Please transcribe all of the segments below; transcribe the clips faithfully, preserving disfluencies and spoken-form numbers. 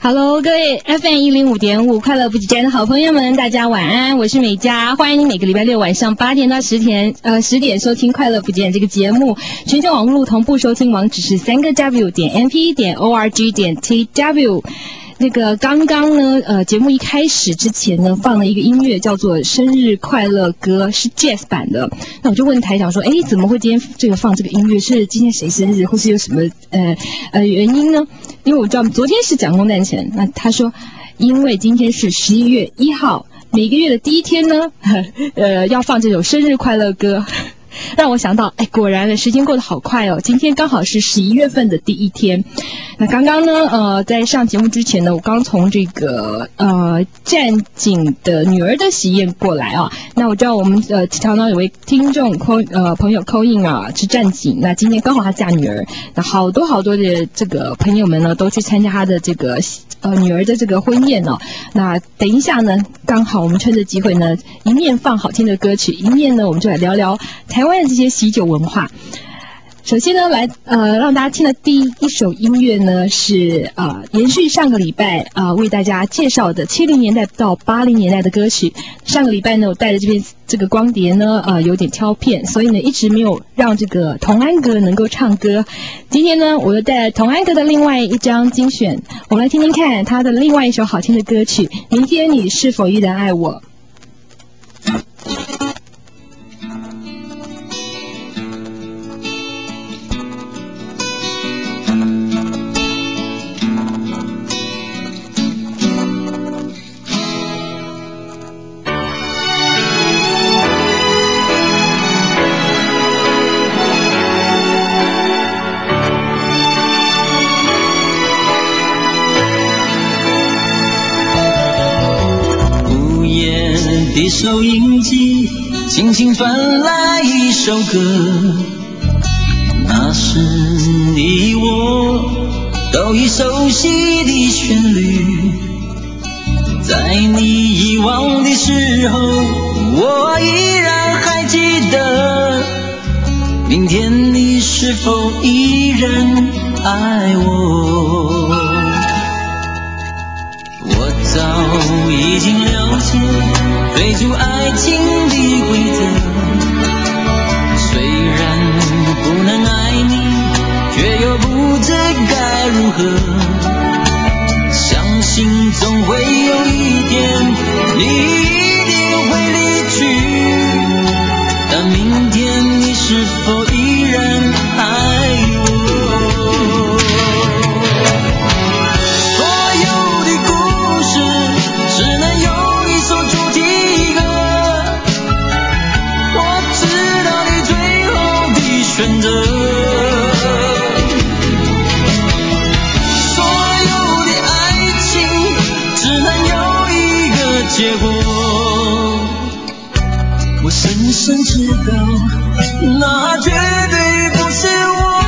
Hello， 各位 F M 一零五点五快乐补给站的好朋友们，大家晚安，我是美嘉，欢迎你每个礼拜六晚上八点到十点，呃十点收听快乐补给站这个节目，全球网络同步收听网址是三个 W 点 M P 点 O R G 点 T W。那个刚刚呢，呃，节目一开始之前呢，放了一个音乐叫做《生日快乐歌》，是 Jazz 版的。那我就问台长说，哎，怎么会今天这个放这个音乐？是今天谁生日，或是有什么呃呃原因呢？因为我知道昨天是蒋公诞辰，那他说，因为今天是十一月一号，每个月的第一天呢，呃，要放这首生日快乐歌。让我想到，哎，果然的时间过得好快哦！今天刚好是十一月份的第一天。那刚刚呢，呃，在上节目之前呢，我刚从这个呃战警的女儿的喜宴过来啊。那我知道我们呃常常有位听众call呃朋友call in啊是战警，那今天刚好他嫁女儿，那好多好多的这个朋友们呢都去参加他的这个呃女儿的这个婚宴哦。那等一下呢，刚好我们趁着机会呢，一面放好听的歌曲，一面呢我们就来聊聊台湾的这些喜酒文化。首先呢，来呃让大家听的第一首音乐呢是呃延续上个礼拜啊、呃、为大家介绍的七零年代到八零年代的歌曲。上个礼拜呢，我带着这边这个光碟呢呃有点挑片，所以呢一直没有让这个童安格能够唱歌。今天呢，我又带来童安格的另外一张精选，我们来听听看他的另外一首好听的歌曲《明天你是否依然爱我》。 一收音机轻轻传来一首歌，那是你我都已熟悉的旋律，在你遗忘的时候我依然还记得，明天你是否依然爱我。我早已经了解追逐爱情的规则，虽然不能爱你，却又不知该如何，相信总会有一天你一定会离去，但明天你是否依然爱我？只能有一首主题歌，我知道你最后的选择，所有的爱情只能有一个结果，我深深知道那绝对不是我，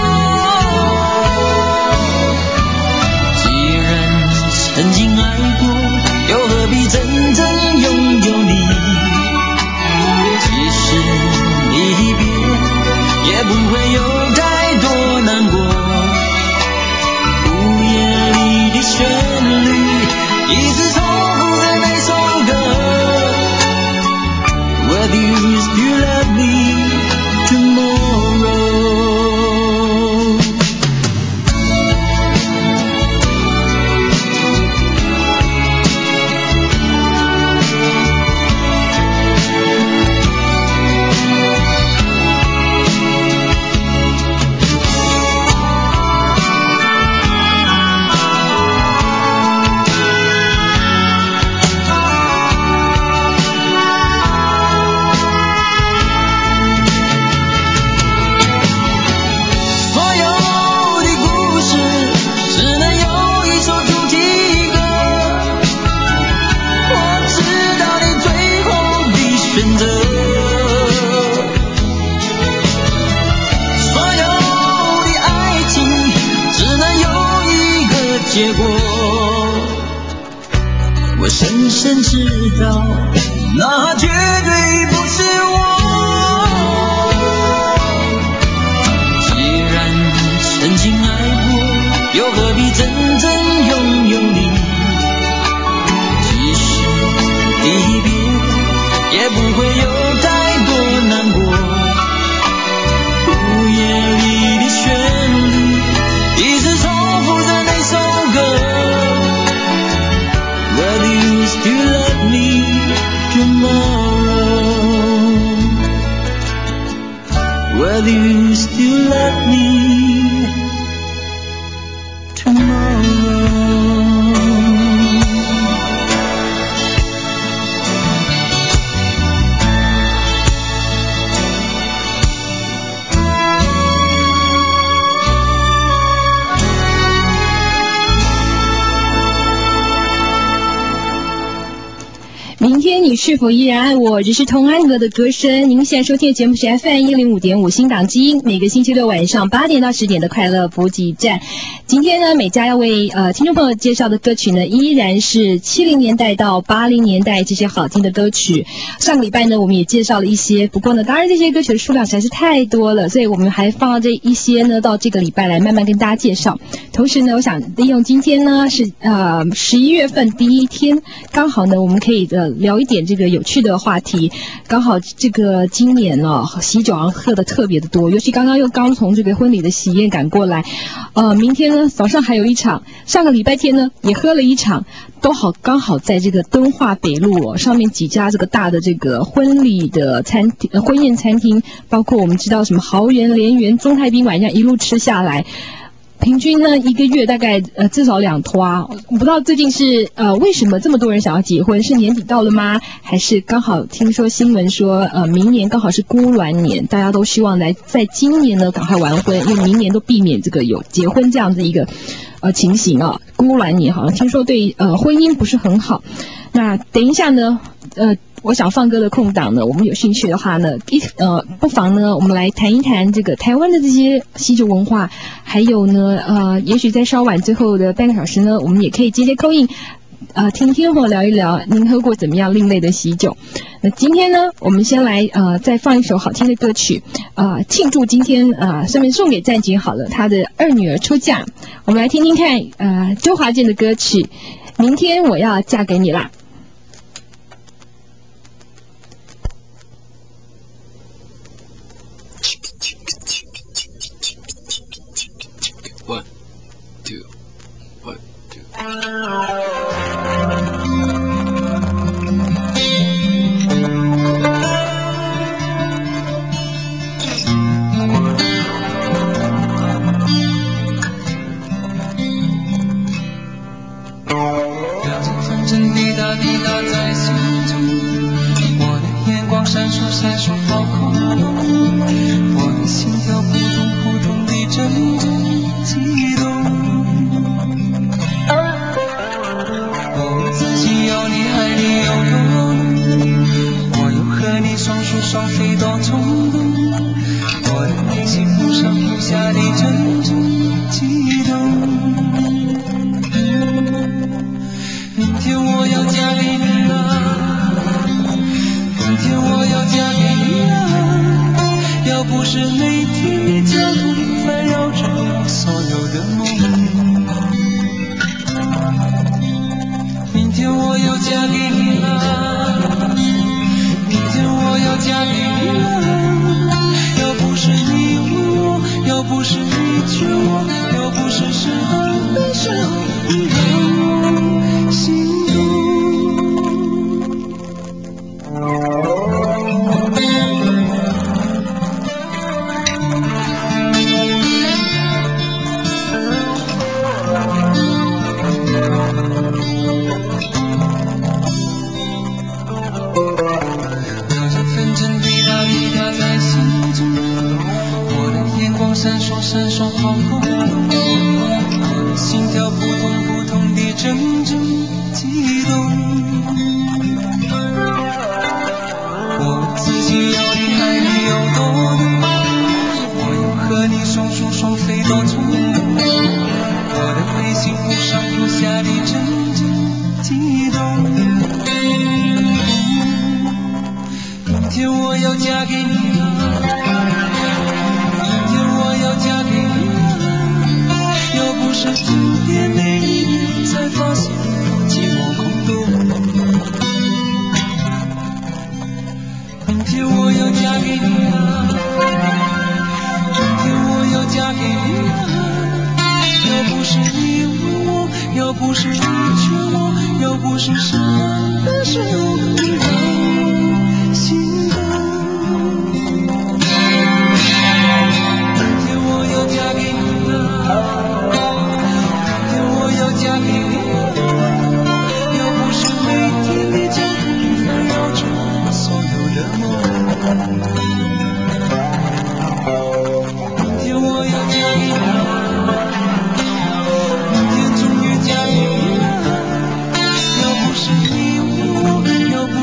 既然曾经爱过又何必真正拥有你，即使离别也不会有太多难过，午夜里的旋律一直重复着那首歌， Whether you still love me tomorrow。结果我深深知道那绝对不是我，既然曾经爱过又何必真正拥有你， 明天你是否依然爱我？这是童安格的歌声。您现在收听的节目是 F M 一零五点五新档基因，每个星期六晚上八点到十点的快乐补给站。今天呢，美嘉要为呃听众朋友介绍的歌曲呢，依然是七零年代到八零年代这些好听的歌曲。上个礼拜呢，我们也介绍了一些，不过呢，当然这些歌曲的数量实在是太多了，所以我们还放到这一些呢，到这个礼拜来慢慢跟大家介绍。同时呢，我想利用今天呢是呃十一月份第一天，刚好呢我们可以呃聊一点这个有趣的话题。刚好这个今年呢、哦、喜酒好像喝的特别的多，尤其刚刚又刚从这个婚礼的喜宴赶过来，呃，明天呢早上还有一场，上个礼拜天呢也喝了一场，都好刚好在这个敦化北路、哦、上面几家这个大的这个婚礼的餐厅、呃、婚宴餐厅，包括我们知道什么豪园、联园、中泰宾馆，这样一路吃下来。平均呢一个月大概呃至少两拖，我不知道最近是呃为什么这么多人想要结婚，是年底到了吗？还是刚好听说新闻说呃明年刚好是孤鸾年，大家都希望来在今年呢赶快完婚，因为明年都避免这个有结婚这样的一个呃情形啊。孤鸾年好像听说对呃婚姻不是很好。那等一下呢呃我想放歌的空档呢，我们有兴趣的话呢，一呃，不妨呢，我们来谈一谈这个台湾的这些喜酒文化，还有呢，呃，也许在稍晚最后的半个小时呢，我们也可以接接扣印，呃，听听或聊一聊您喝过怎么样另类的喜酒。那今天呢，我们先来呃，再放一首好听的歌曲，呃，庆祝今天啊、呃，顺便送给战警好了，他的二女儿出嫁，我们来听听看，呃，周华健的歌曲《明天我要嫁给你啦》。 One, two, one, two. 了解纷争滴答滴答在心中，我的眼光闪烁闪烁好空洞，我的心跳扑通扑通地阵阵悸动。我自己有你爱你有多浓，我又和你双宿双飞多冲动，我的内心忽上忽下地阵阵悸动。明天我要嫁给你啊，明天我要嫁给你啊，要不是每天的交通烦扰着我所有的梦。明天我要嫁给你啊，明天我要嫁给你啊，要不是你问我，要不是你劝我，要不是适当的时候你让我心动。了解纷争滴答滴答在心中，我的眼光闪烁闪烁好空洞，我的心跳扑通扑通地阵阵悸动。我自己有你爱你有多浓，我又和你双宿双飞多冲动，我的内心忽上忽下地阵阵悸动。明天我要嫁给你啊，明天我要嫁给你啊，要不是今天每一天才发现寂寞空洞。明天我要嫁给你啊，明天我要嫁给你啊，要不是你问我，要不是你劝我，要不是适当的时候你让我心动。明天我要嫁给你啊，明天我要嫁给你啊，要不是每天的交通烦扰着我所有的梦。明天我要嫁给你啊，明天终于嫁给你啊，要不是你问我，要不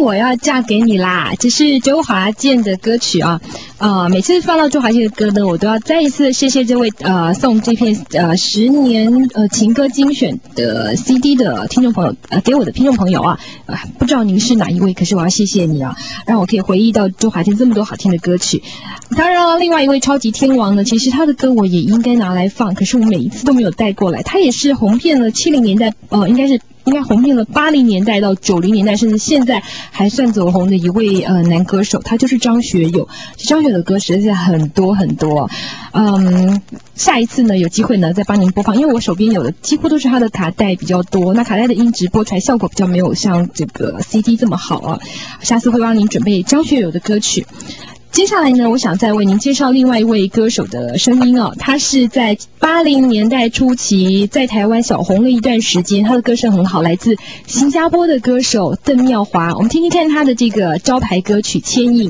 我要嫁给你啦，这是周华健的歌曲啊。呃，每次放到周华健的歌呢，我都要再一次谢谢这位呃送这片呃十年呃情歌精选的 C D 的听众朋友呃给我的听众朋友啊，呃不知道您是哪一位，可是我要谢谢你啊，让我可以回忆到周华健这么多好听的歌曲。当然了，另外一位超级天王呢，其实他的歌我也应该拿来放，可是我每一次都没有带过来。他也是红遍了七零年代，呃，应该是。应该红遍了八零年代到九零年代，甚至现在还算走红的一位呃男歌手，他就是张学友。张学友的歌实在是很多很多，嗯，下一次呢有机会呢再帮您播放，因为我手边有的几乎都是他的卡带比较多，那卡带的音质播出来效果比较没有像这个 C D 这么好啊。下次会帮您准备张学友的歌曲。接下来呢，我想再为您介绍另外一位歌手的声音哦，他是在八零年代初期在台湾小红了一段时间，他的歌声很好，来自新加坡的歌手邓妙华。我们听听看他的这个招牌歌曲《牵引》。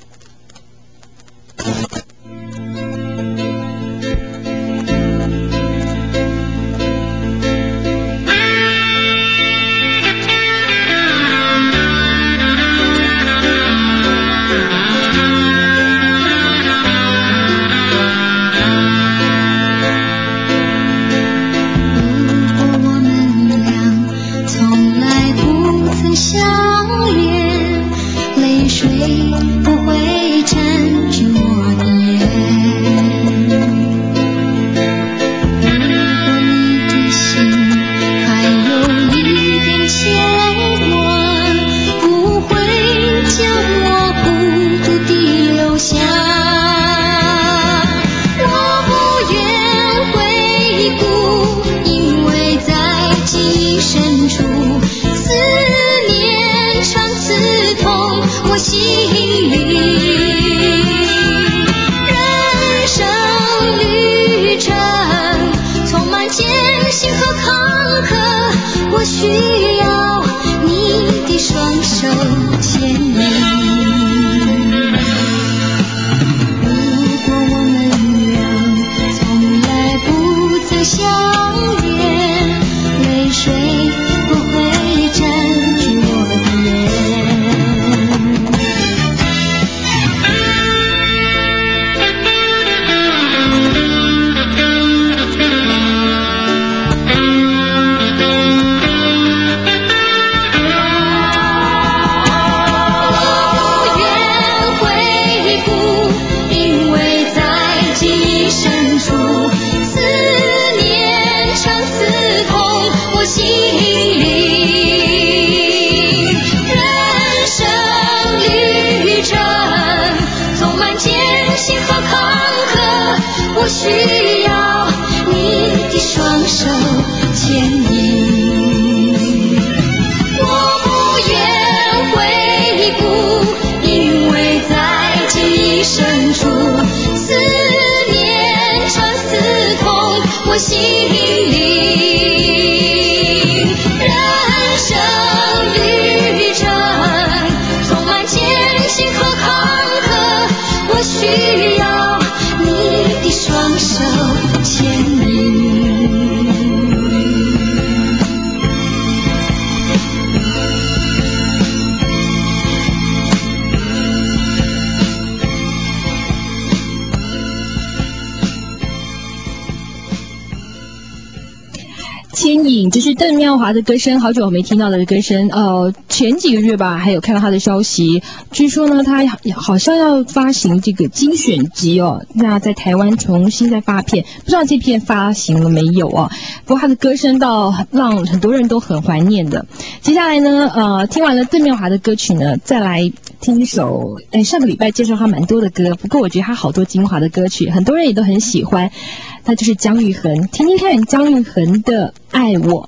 牵引，这是邓妙华的歌声，好久没听到的歌声。呃，前几个月吧，还有看到他的消息，据说呢，他好像要发行这个精选集哦，那在台湾重新再发片，不知道这片发行了没有哦。不过他的歌声倒让很多人都很怀念的。接下来呢，呃，听完了邓妙华的歌曲呢，再来听一首，哎，上个礼拜介绍他蛮多的歌，不过我觉得他好多精华的歌曲，很多人也都很喜欢。那就是姜育恒，听听看姜育恒的《爱我》。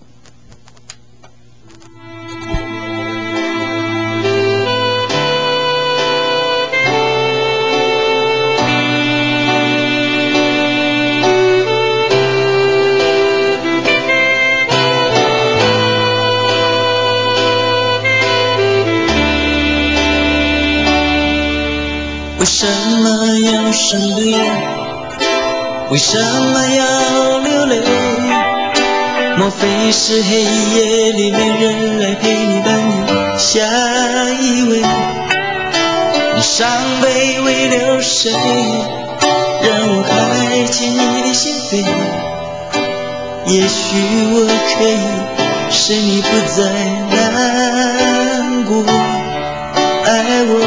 为什么要伤悲？为什么要流泪？莫非是黑夜里没人来陪你伴你？ 相依偎。你伤悲为了谁？让我开启你的心扉。也许我可以使你不再难过，爱我，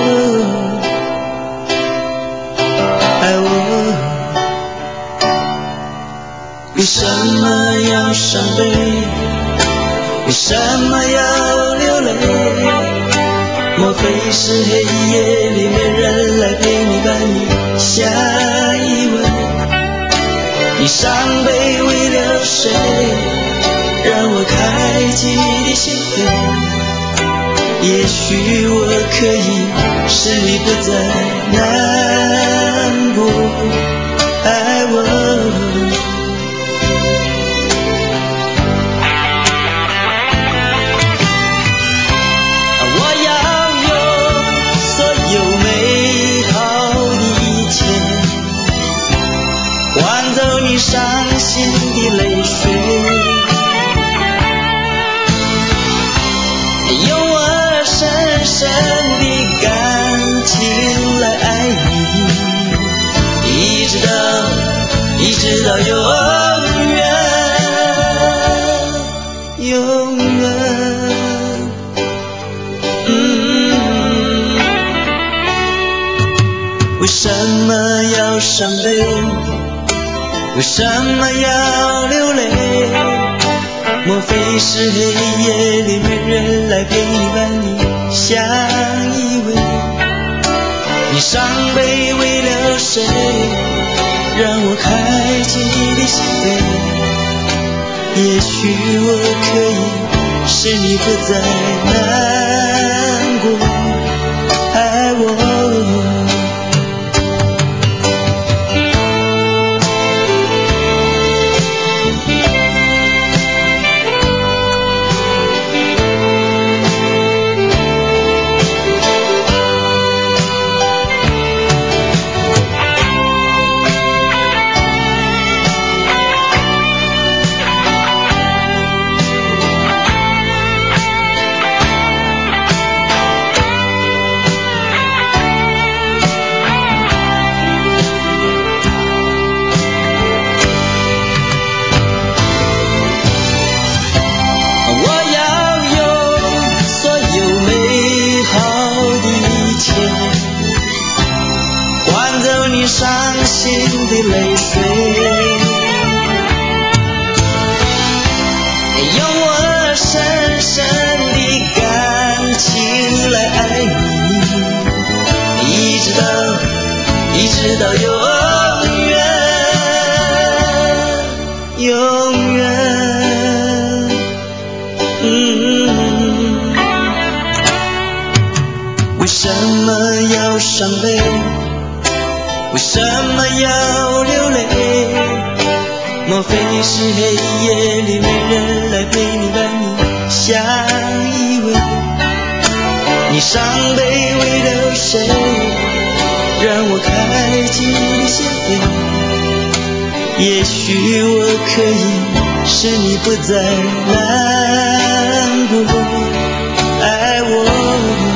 爱我。为什么要伤悲？为什么要流泪？莫非是黑夜里没人来陪你，伴你相依偎？你伤悲为了谁？让我开启你的心扉。也许我可以使你不再难过，爱我。伤心的泪水，用我深深的感情来爱你，一直到一直到永远，永远。嗯，为什么要伤悲？为什么要流泪？莫非是黑夜里没人来陪你，伴你相依偎？你伤悲为了谁？让我开启你的心扉。也许我可以使你不再难过，爱我。伤心的泪水，用我深深的感情来爱你，一直到一直到永远，永远。嗯，为什么要伤悲？为什么要流泪？莫非是黑夜里没人来陪你，伴你相依偎？你伤悲为了谁？让我开启你的心扉。也许我可以使你不再难过，爱我。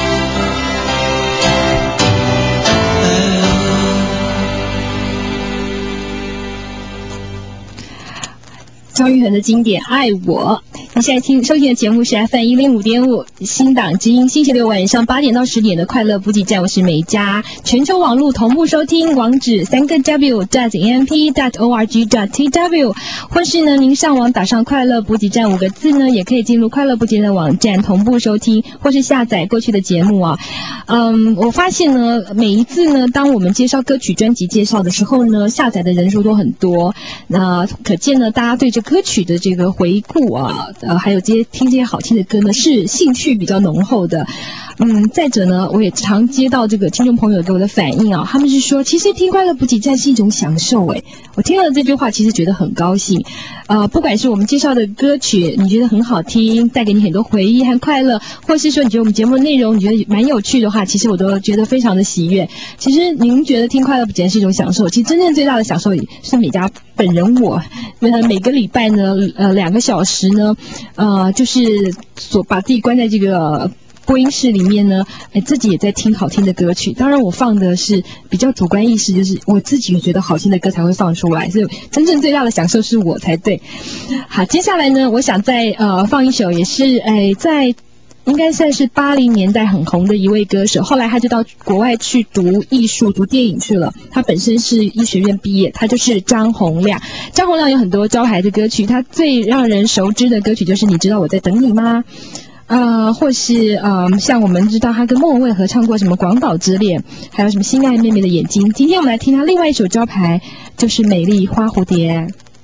张玉恒的经典《爱我》，你现在听收听的节目是 F M 一零五点五新党之音，星期六晚上八点到十点的快乐补给站，我是美嘉。全球网络同步收听，网址三个 w dot a m p dot org dot t w， 或是呢您上网打上快乐补给站五个字呢，也可以进入快乐补给站的网站同步收听，或是下载过去的节目啊。嗯，我发现呢，每一次呢，当我们介绍歌曲专辑介绍的时候呢，下载的人数都很多，那可见呢，大家对这歌曲的这个回顾啊，呃，还有这些听这些好听的歌呢，是兴趣比较浓厚的。嗯，再者呢，我也常接到这个听众朋友给我的反应啊，他们是说，其实听快乐补给站是一种享受。诶，我听了这句话，其实觉得很高兴。呃，不管是我们介绍的歌曲，你觉得很好听，带给你很多回忆和快乐，或是说你觉得我们节目内容你觉得蛮有趣的话，其实我都觉得非常的喜悦。其实您觉得听快乐补给站是一种享受，其实真正最大的享受是美嘉本人我，呃，每个礼拜呢，呃，两个小时呢，呃，就是所把自己关在这个播音室里面呢，哎，自己也在听好听的歌曲。当然，我放的是比较主观意识，就是我自己也觉得好听的歌才会放出来，所以真正最大的享受是我才对。好，接下来呢，我想再呃放一首，也是哎在。应该算是八零年代很红的一位歌手，后来他就到国外去读艺术、读电影去了。他本身是医学院毕业，他就是张洪量。张洪量有很多招牌的歌曲，他最让人熟知的歌曲就是《你知道我在等你吗》。呃，或是呃，像我们知道他跟莫文蔚合唱过什么《广岛之恋》，还有什么《心爱妹妹的眼睛》。今天我们来听他另外一首招牌，就是《美丽花蝴蝶》。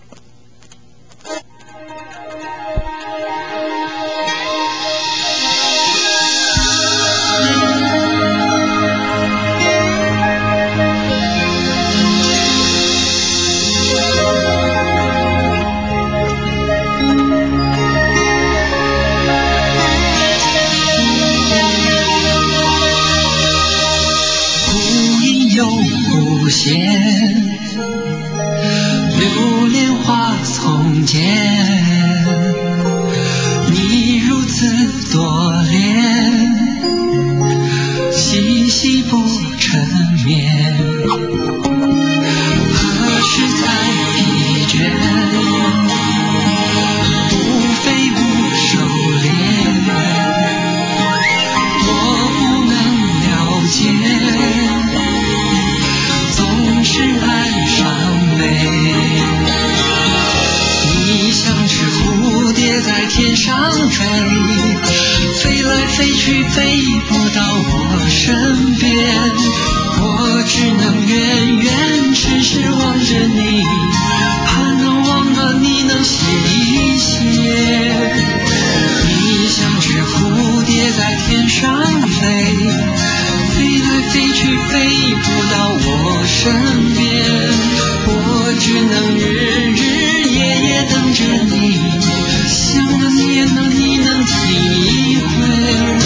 无限流连花丛间，你如此多恋，细细不成眠，何时才疲倦？无非不收敛，我不能了解。总是爱上美，你像只蝴蝶在天上飞，飞来飞去飞不到我身边，我只能远远痴痴望着你，盼能望啊你能歇一歇。你像只蝴蝶在天上飞，飞来飞去飞不到我身边，我只能日日夜夜等着你，想啊念啊你能体会。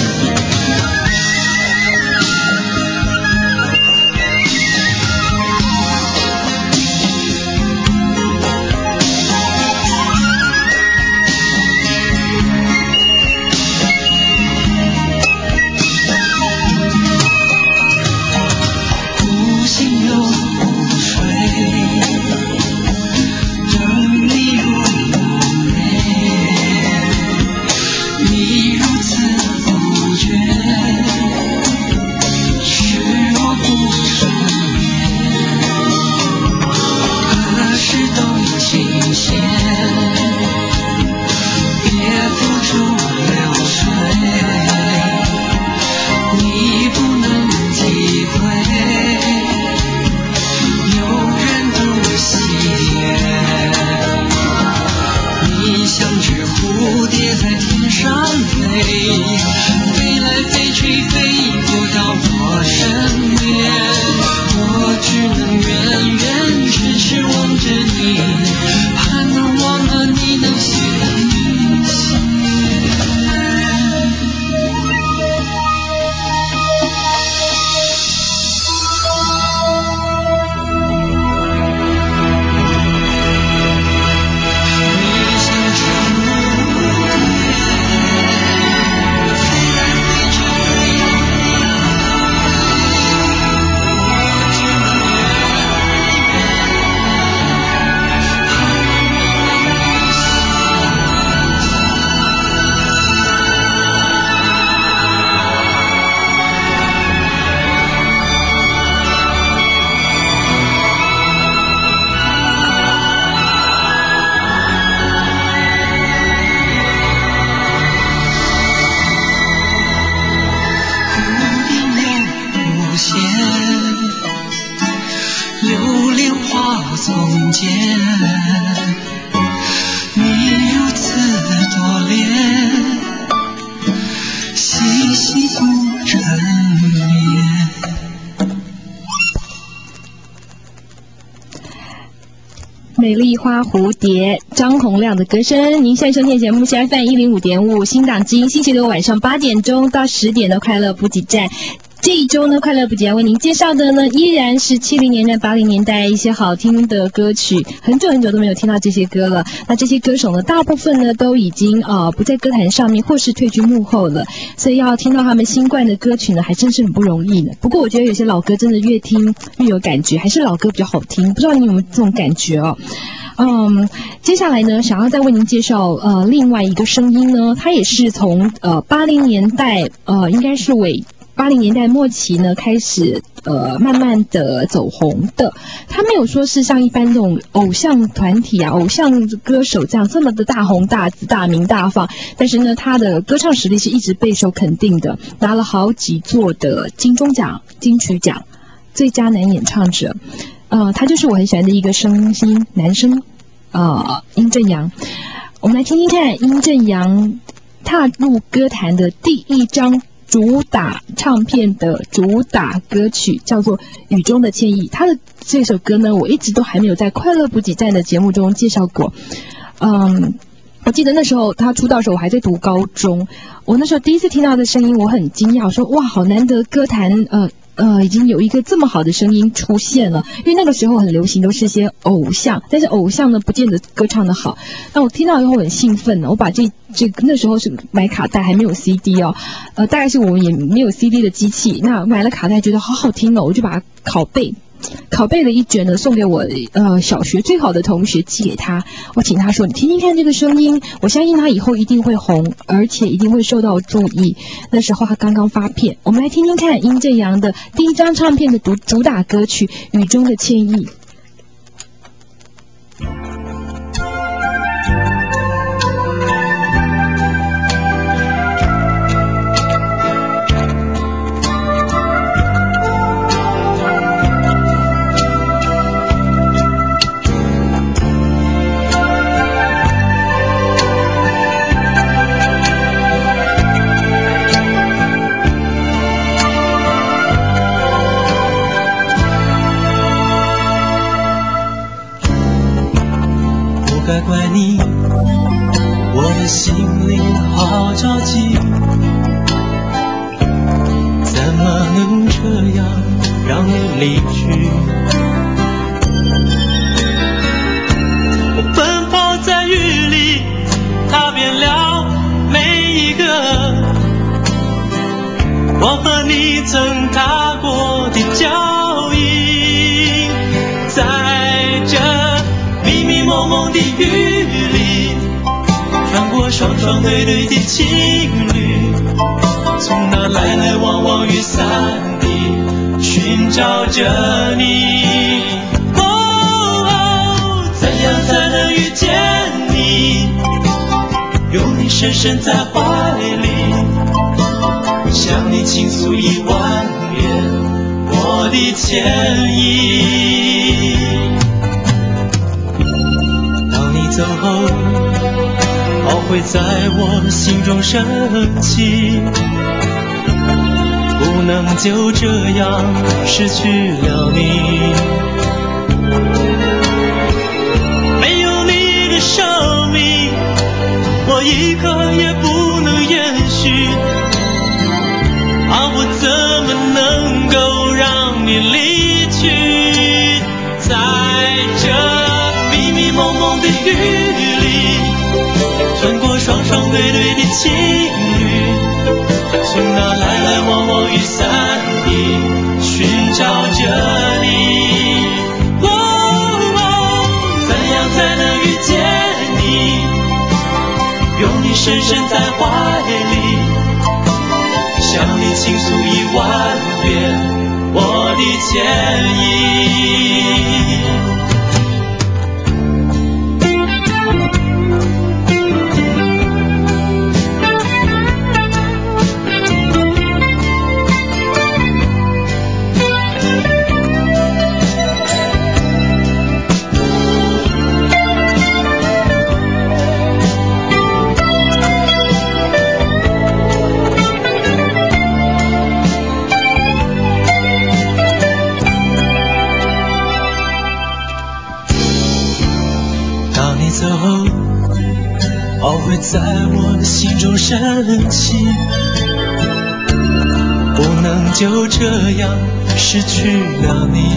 美丽花蝴蝶，张洪量的歌声。您现在收听的节目是 F M 一零五点五新港基，星期六晚上八点钟到十点的快乐补给站。 这一周呢，快乐不减为您介绍的呢，依然是七零年代、八零年代一些好听的歌曲，很久很久都没有听到这些歌了。那这些歌手呢，大部分呢都已经呃不在歌坛上面，或是退居幕后了，所以要听到他们新冠的歌曲呢，还真是很不容易呢。不过我觉得有些老歌真的越听越有感觉，还是老歌比较好听。不知道你有没有这种感觉哦？嗯，接下来呢，想要再为您介绍呃另外一个声音呢，它也是从呃八零年代呃应该是尾。八零年代末期呢，开始呃慢慢的走红的。他没有说是像一般这种偶像团体啊、偶像歌手这样这么的大红大紫、大名大放，但是呢，他的歌唱实力是一直备受肯定的，拿了好几座的金钟奖、金曲奖、最佳男演唱者。呃，他就是我很喜欢的一个声星男生，呃，殷正阳。我们来听听看殷正阳踏入歌坛的第一张主打唱片的主打歌曲叫做《雨中的歉意》，他的这首歌呢，我一直都还没有在快乐补给站的节目中介绍过。嗯，我记得那时候他出道的时候，我还在读高中，我那时候第一次听到的声音，我很惊讶，我说哇，好难得歌坛呃。呃，已经有一个这么好的声音出现了，因为那个时候很流行都是一些偶像，但是偶像呢不见得歌唱得好。那我听到以后很兴奋呢，我把这这那时候是买卡带，还没有 C D 哦，呃，大概是我们也没有 C D 的机器，那买了卡带觉得好好听哦，我就把它拷贝。拷贝了一卷呢，送给我呃小学最好的同学，寄给他。我请他说：“你听听看这个声音，我相信他以后一定会红，而且一定会受到注意。”那时候他刚刚发片，我们来听听看殷正阳的第一张唱片的主主打歌曲《雨中的歉意》。 该怪你，我的心里好着急，怎么能这样让你离去？我奔跑在雨里，踏遍了每一个我和你曾踏过的脚印，在这迷迷蒙蒙的雨里，穿过双双对对的情侣，从那来来往往雨伞里寻找着你。哦哦，怎样才能遇见你？有你深深在怀里，向你倾诉一万遍我的歉意。走后，懊悔在我心中升起，不能就这样失去了你。没有你的生命，我一刻也不能延续，啊，我怎么能够让你离去？在这迷迷蒙蒙的雨里，穿过双双对对的情侣，从那来来往往雨伞里寻找着你。哦哦，怎样才能遇见你？有你深深在怀里，向你倾诉一万遍我的歉意。懊悔在我心中升起，不不能就这样失去了你。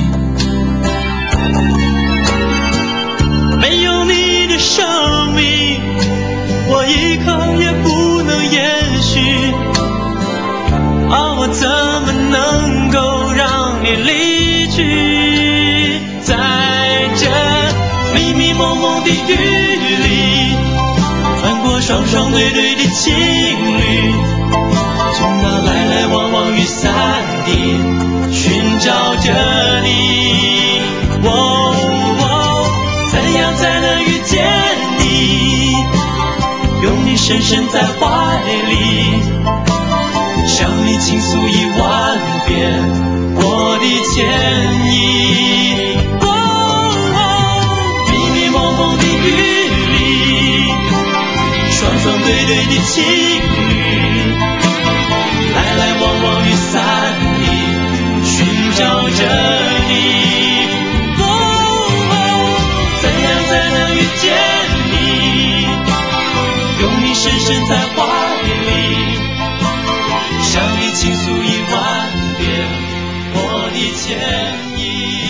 没有你的生命，我一刻也不能延续。啊，我怎么能够让你离去？在这迷迷蒙蒙的雨里，穿过双双对对的情侣，从那来来往往雨伞底寻找着你。哦哦，怎样才能遇见你？拥你深深在怀里，向你倾诉一万遍我的歉意。哦哦，迷迷蒙蒙的雨里，双双对对的情侣，来来往往雨伞里寻找着你。哦哦，怎样才能遇见你？拥你深深在怀里，向你倾诉一万遍我的歉意。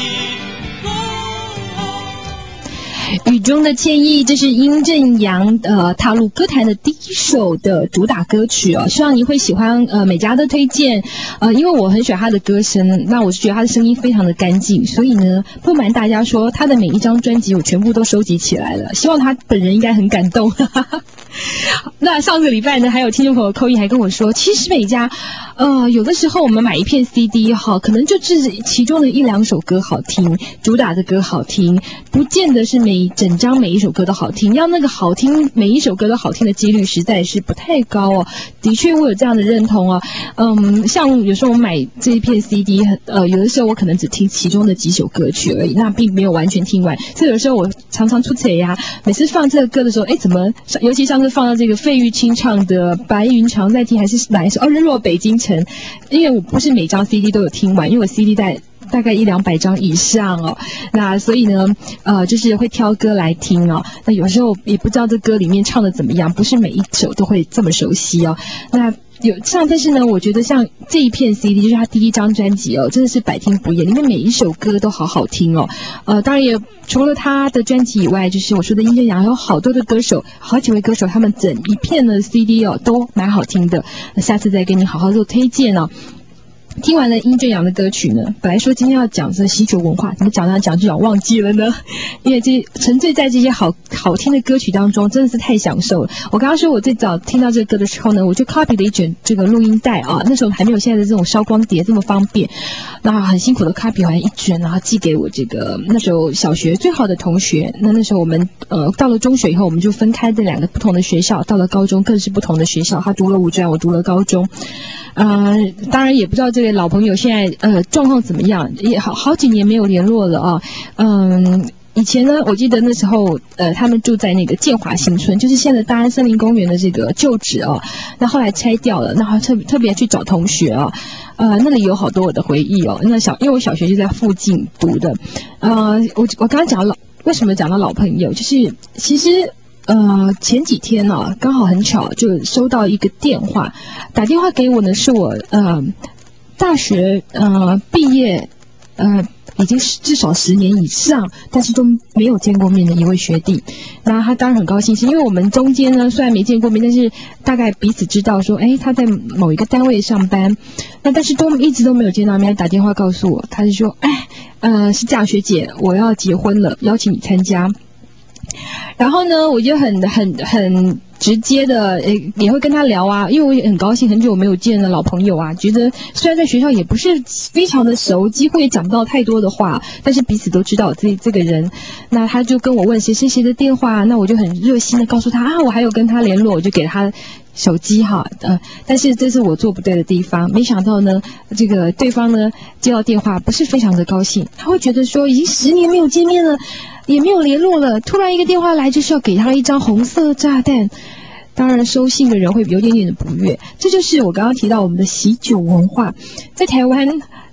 雨中的歉意，这是殷正阳呃踏入歌坛的第一首的主打歌曲哦，希望你会喜欢呃美嘉的推荐，呃因为我很喜欢他的歌声，那我是觉得他的声音非常的干净，所以呢不瞒大家说，他的每一张专辑我全部都收集起来了，希望他本人应该很感动。那上个礼拜呢，还有听众朋友扣印还跟我说，其实美嘉，呃，有的时候我们买一片 C D 哈，可能就是其中的一两首歌好听，主打的歌好听，不见得是每整张每一首歌都好听，要那个好听每一首歌都好听的几率实在是不太高哦。的确，我有这样的认同哦。嗯，像有时候我买这一片 C D， 呃，有的时候我可能只听其中的几首歌曲而已，那并没有完全听完，所以有时候我常常出错呀，每次放这个歌的时候，哎，怎么，尤其上次放到这个费玉清唱的《白云常在听》，还是哪一首？哦，《日落北京城》。因为我不是每张 C D 都有听完，因为我 C D 在大概一两百张以上哦，那所以呢，呃，就是会挑歌来听哦。那有时候也不知道这歌里面唱的怎么样，不是每一首都会这么熟悉哦。那有像，但是呢，我觉得像这一片 C D， 就是他第一张专辑哦，真的是百听不厌，里面每一首歌都好好听哦。呃，当然也除了他的专辑以外，就是我说的殷正阳，有好多的歌手，好几位歌手，他们整一片的 C D 哦，都蛮好听的。那下次再跟你好好做推荐哦。听完了殷正阳的歌曲呢，本来说今天要讲这喜酒文化，怎么讲呢？讲就讲忘记了呢？因为这沉醉在这些好好听的歌曲当中，真的是太享受了。我刚刚说我最早听到这个歌的时候呢，我就 copy 了一卷这个录音带啊，那时候还没有现在的这种烧光碟这么方便，那很辛苦的 copy 完一卷，然后寄给我这个那时候小学最好的同学。那那时候我们呃到了中学以后，我们就分开这两个不同的学校，到了高中更是不同的学校，他读了五专，我读了高中。呃，当然也不知道这位老朋友现在呃状况怎么样，也好好几年没有联络了啊。嗯，以前呢，我记得那时候呃他们住在那个建华新村，就是现在大安森林公园的这个旧址哦。那后来拆掉了，那特特别去找同学哦，呃那里有好多我的回忆哦。那小因为我小学就在附近读的，呃我我刚刚讲老为什么讲到老朋友，就是其实。呃，前几天呢、啊，刚好很巧，就收到一个电话，打电话给我呢，是我呃大学呃毕业呃已经至少十年以上，但是都没有见过面的一位学弟。然后他当然很高兴，是因为我们中间呢虽然没见过面，但是大概彼此知道说，哎，他在某一个单位上班，那但是都一直都没有见到面。打电话告诉我，他就说，哎，呃，是这样，学姐，我要结婚了，邀请你参加。然后呢，我就很很很直接的，呃，也会跟他聊啊，因为我也很高兴，很久没有见的老朋友啊，觉得虽然在学校也不是非常的熟，几乎也讲不到太多的话，但是彼此都知道这这个人。那他就跟我问谁谁谁的电话，那我就很热心的告诉他啊，我还有跟他联络，我就给他手机哈，呃，但是这是我做不对的地方。没想到呢，这个对方呢接到电话不是非常的高兴，他会觉得说已经十年没有见面了，也没有联络了，突然一个电话来就是要给他一张红色炸弹。当然收信的人会有点点的不悦，这就是我刚刚提到我们的喜酒文化。在台湾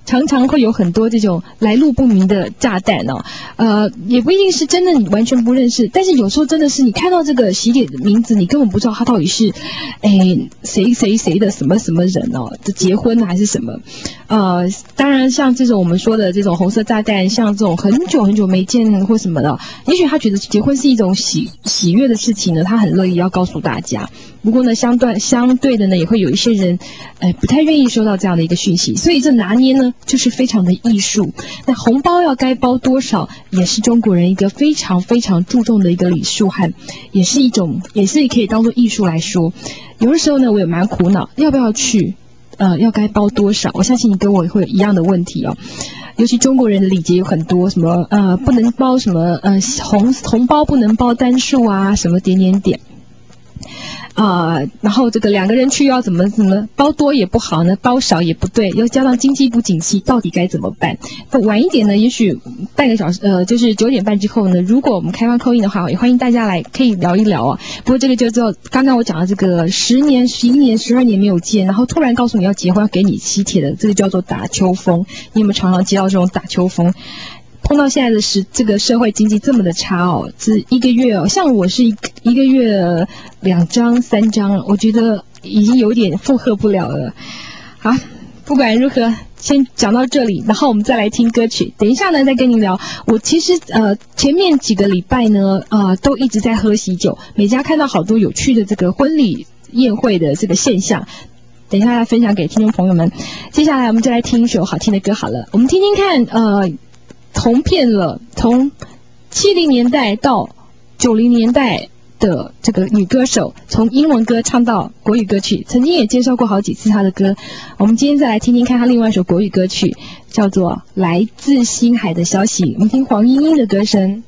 常常会有很多这种来路不明的炸弹哦，呃，也不一定是真的你完全不认识，但是有时候真的是你看到这个喜帖的名字，你根本不知道他到底是，哎，谁谁谁的什么什么人哦，的结婚还是什么，呃，当然像这种我们说的这种红色炸弹，像这种很久很久没见或什么的，也许他觉得结婚是一种喜喜悦的事情呢，他很乐意要告诉大家。不过呢，相对相对的呢，也会有一些人，呃，不太愿意收到这样的一个讯息，所以这拿捏呢，就是非常的艺术。那红包要该包多少，也是中国人一个非常非常注重的一个礼数和，也是一种，也是可以当做艺术来说。有的时候呢，我也蛮苦恼，要不要去，呃，要该包多少？我相信你跟我会有一样的问题哦。尤其中国人的礼节有很多，什么呃不能包什么呃红红包不能包单数啊，什么点点点。啊、呃，然后这个两个人去要怎么怎么包多也不好呢，包少也不对，又加上经济不景气，到底该怎么办？晚一点呢，也许半个小时，呃，就是九点半之后呢，如果我们开放call in的话，也欢迎大家来可以聊一聊啊。不过这个就叫刚刚我讲的这个十年、十一年、十二年没有见，然后突然告诉你要结婚，要给你喜帖的，这个叫做打秋风。你有没有常常接到这种打秋风？碰到现在的时这个社会经济这么的差哦，这一个月哦，像我是一一个月两张三张，我觉得已经有点负荷不了了。好，不管如何，先讲到这里，然后我们再来听歌曲。等一下呢，再跟你聊。我其实呃前面几个礼拜呢，呃都一直在喝喜酒，每家看到好多有趣的这个婚礼宴会的这个现象。等一下来分享给听众朋友们。接下来我们就来听一首好听的歌好了，我们听听看，呃。红遍了从七零年代到九零年代的这个女歌手，从英文歌唱到国语歌曲，曾经也介绍过好几次她的歌。我们今天再来听听看她另外一首国语歌曲，叫做《来自星海的消息》。我们听黄莺莺的歌声。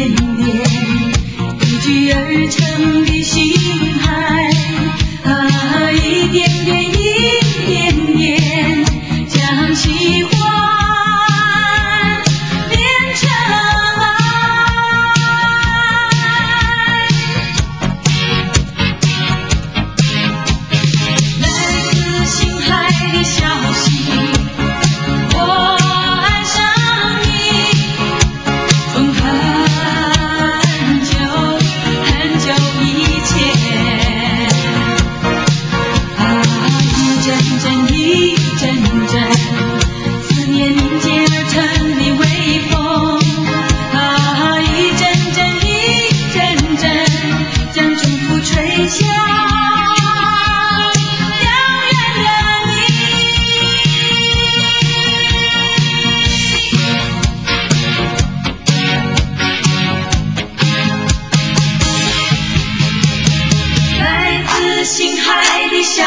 而成的心海啊。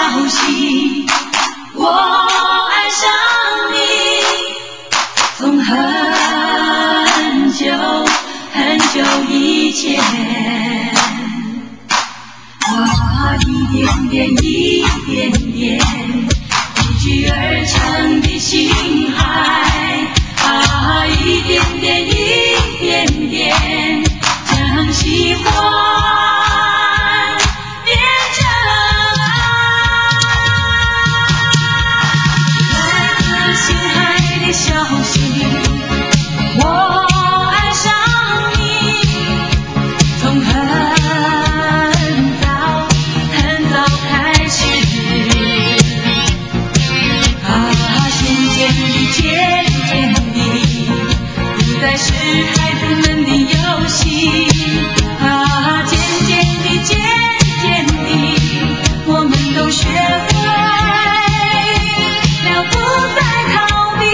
息，我爱上你，从很久很久以前，啊，一点点一点点积聚而成的心海，啊，一点点一点点将喜欢变成爱，来自心海的消息，我爱上你，从很早很早开始，啊，渐渐地渐渐地不再是孩子们的游戏，啊，渐渐地渐渐地我们都学会了不再逃避。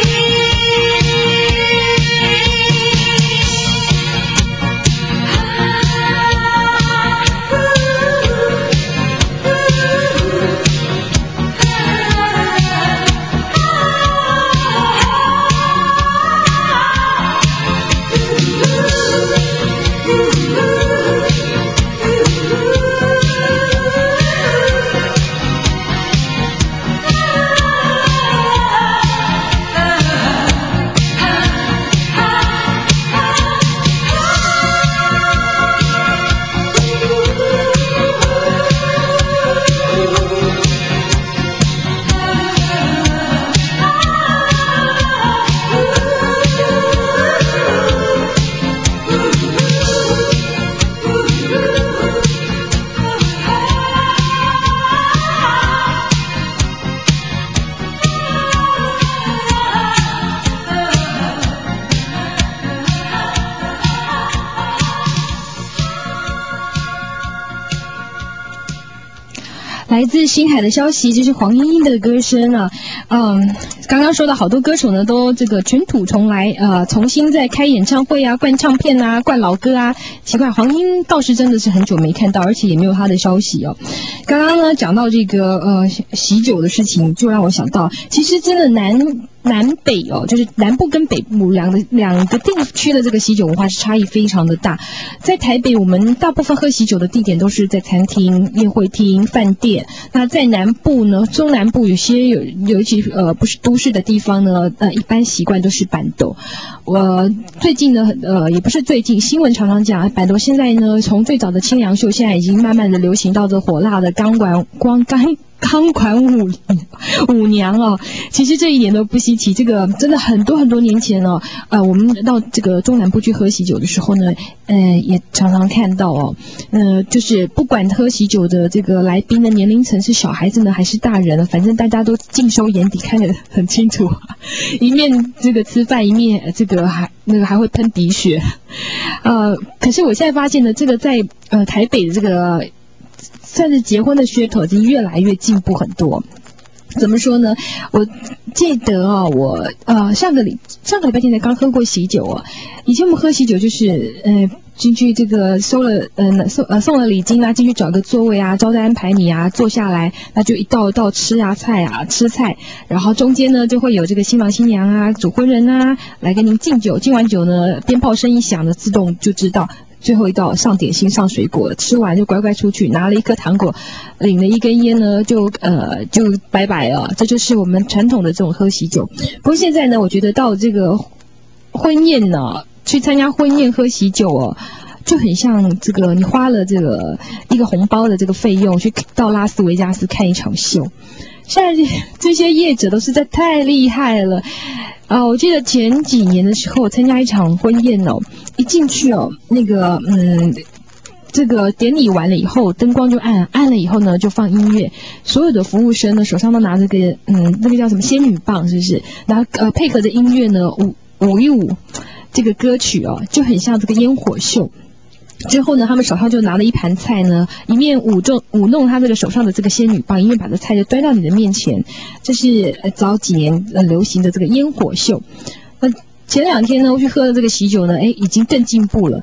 来自星海的消息，这是黄莺莺的歌声啊。嗯，刚刚说的好多歌手呢，都这个卷土重来，呃，重新再开演唱会啊，灌唱片啊，灌老歌啊。奇怪，黄莺倒是真的是很久没看到，而且也没有他的消息哦。刚刚呢讲到这个呃喜酒的事情，就让我想到，其实真的南南北哦，就是南部跟北部两个两个地区的这个喜酒文化是差异非常的大。在台北，我们大部分喝喜酒的地点都是在餐厅、宴会厅、饭店。那在南部呢，中南部有些有尤其呃不是都市的地方呢，呃一般习惯都是板豆。我最近呢，呃也不是最近，新闻常常讲板豆现在呢，从最早的清凉秀，现在已经慢慢的流行到这火辣的钢管光钢。钢管舞舞娘哦，其实这一点都不稀奇。这个真的很多很多年前哦，呃，我们到这个中南部去喝喜酒的时候呢，呃，也常常看到哦，呃，就是不管喝喜酒的这个来宾的年龄层是小孩子呢还是大人呢，反正大家都尽收眼底，看得很清楚，一面这个吃饭，一面这个还那个还会喷鼻血，呃，可是我现在发现呢，这个在呃台北的这个。算是结婚的噱头已经越来越进步很多。怎么说呢？我记得啊、哦，我呃上个礼上个礼拜天才刚喝过喜酒啊。以前我们喝喜酒就是呃进去这个收了呃送呃送了礼金啊，进去找个座位啊，招待安排你啊，坐下来，那就一道一道吃啊菜啊吃菜，然后中间呢就会有这个新郎新娘啊、主婚人啊来跟您敬酒，敬完酒呢鞭炮声一响呢，自动就知道。最后一道上点心上水果，吃完就乖乖出去，拿了一颗糖果，领了一根烟呢，就呃就拜拜了。这就是我们传统的这种喝喜酒。不过现在呢，我觉得到这个婚宴呢，去参加婚宴喝喜酒哦，就很像这个你花了这个一个红包的这个费用去到拉斯维加斯看一场秀。现在这些业者都实在太厉害了。啊，我记得前几年的时候，我参加一场婚宴哦，一进去哦，那个嗯，这个典礼完了以后，灯光就暗，暗了以后呢，就放音乐，所有的服务生呢手上都拿着个嗯，那个叫什么仙女棒，是不是？然后呃配合着音乐呢舞舞一舞，这个歌曲哦，就很像这个烟火秀。之后呢，他们手上就拿了一盘菜呢，一面舞弄舞弄他这个手上的这个仙女棒，一面把这菜就端到你的面前。这是呃早几年呃流行的这个烟火秀。那前两天呢，我去喝的这个喜酒呢，哎，已经更进步了。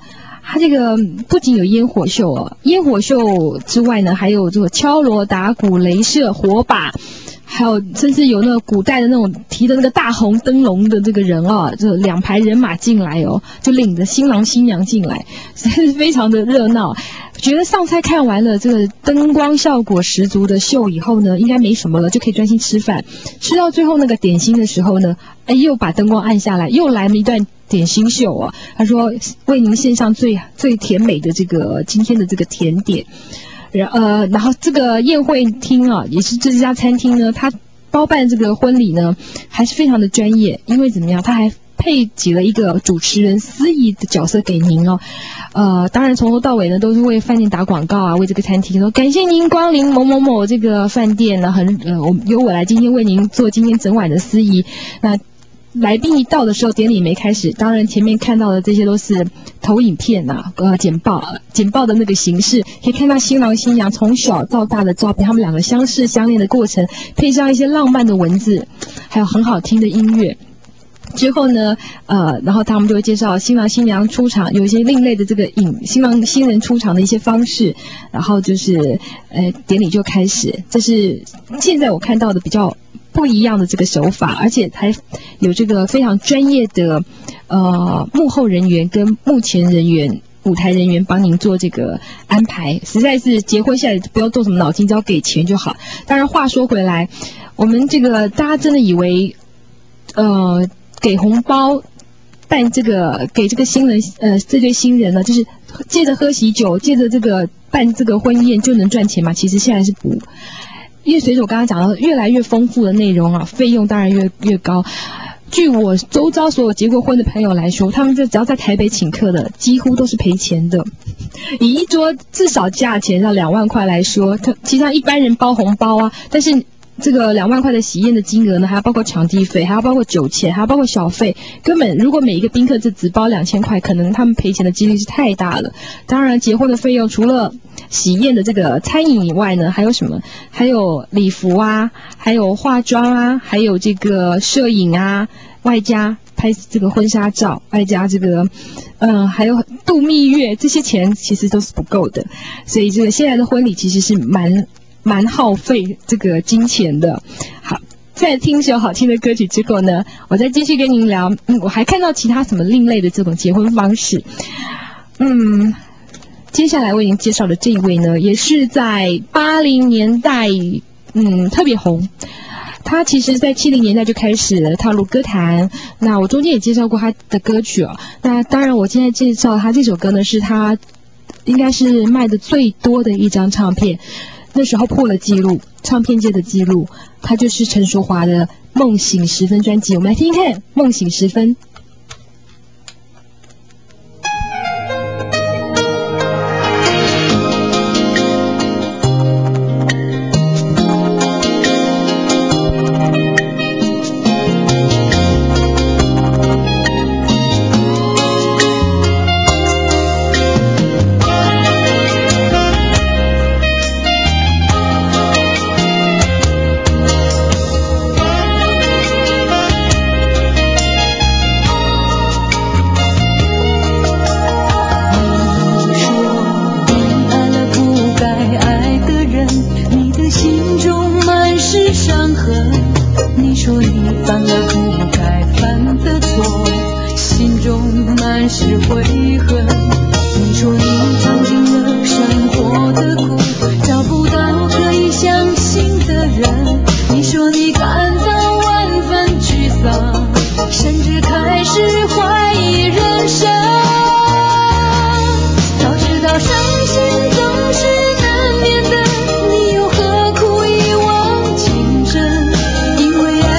它这个不仅有烟火秀哦，烟火秀之外呢，还有这个敲锣打鼓、雷射、火把。还有，甚至有那个古代的那种提的那个大红灯笼的这个人啊，就两排人马进来哦，就领着新郎新娘进来，实在是非常的热闹。觉得上菜看完了这个灯光效果十足的秀以后呢，应该没什么了，就可以专心吃饭。吃到最后那个点心的时候呢，哎，又把灯光按下来，又来了一段点心秀啊。他说为您献上最最甜美的这个今天的这个甜点。呃，然后这个宴会厅啊，也是这家餐厅呢，它包办这个婚礼呢，还是非常的专业，因为怎么样，它还配给了一个主持人司仪的角色给您哦。呃，当然从头到尾呢，都是为饭店打广告啊，为这个餐厅说感谢您光临某某某这个饭店呢，很呃，我由我来今天为您做今天整晚的司仪。那来宾一到的时候，典礼没开始，当然前面看到的这些都是投影片啊，呃，简报，简报的那个形式，可以看到新郎新娘从小到大的照片，他们两个相识相恋的过程，配上一些浪漫的文字，还有很好听的音乐。之后呢，呃，然后他们就会介绍新郎新娘出场，有一些另类的这个引新郎新人出场的一些方式，然后就是呃，典礼就开始。这是现在我看到的比较不一样的这个手法，而且还有这个非常专业的呃幕后人员跟幕前人员、舞台人员帮您做这个安排，实在是结婚下来不要动什么脑筋，只要给钱就好。当然话说回来，我们这个大家真的以为呃给红包办这个给这个新人呃这对新人呢，就是借着喝喜酒，借着这个办这个婚宴就能赚钱嘛？其实现在是不。因为随着我刚刚讲到越来越丰富的内容啊，费用当然越越高。据我周遭所有结过婚的朋友来说，他们就只要在台北请客的，几乎都是赔钱的。以一桌至少价钱要两万块来说，他其实一般人包红包啊，但是这个两万块的喜宴的金额呢，还要包括场地费，还要包括酒钱，还要包括小费。根本如果每一个宾客就只包两千块，可能他们赔钱的几率是太大了。当然，结婚的费用除了喜宴的这个餐饮以外呢，还有什么？还有礼服啊，还有化妆啊，还有这个摄影啊，外加拍这个婚纱照，外加这个，嗯、呃，还有度蜜月，这些钱其实都是不够的。所以这个现在的婚礼其实是蛮蛮耗费这个金钱的。好，在听一首好听的歌曲之后呢，我再继续跟您聊。嗯，我还看到其他什么另类的这种结婚方式。嗯。接下来为您介绍的这一位呢，也是在八零年代，嗯，特别红。他其实在七零年代就开始踏入歌坛。那我中间也介绍过他的歌曲哦。那当然，我现在介绍他这首歌呢，是他应该是卖的最多的一张唱片，那时候破了纪录，唱片界的纪录。他就是陈淑桦的《梦醒时分》专辑，我们来听听看《梦醒时分》。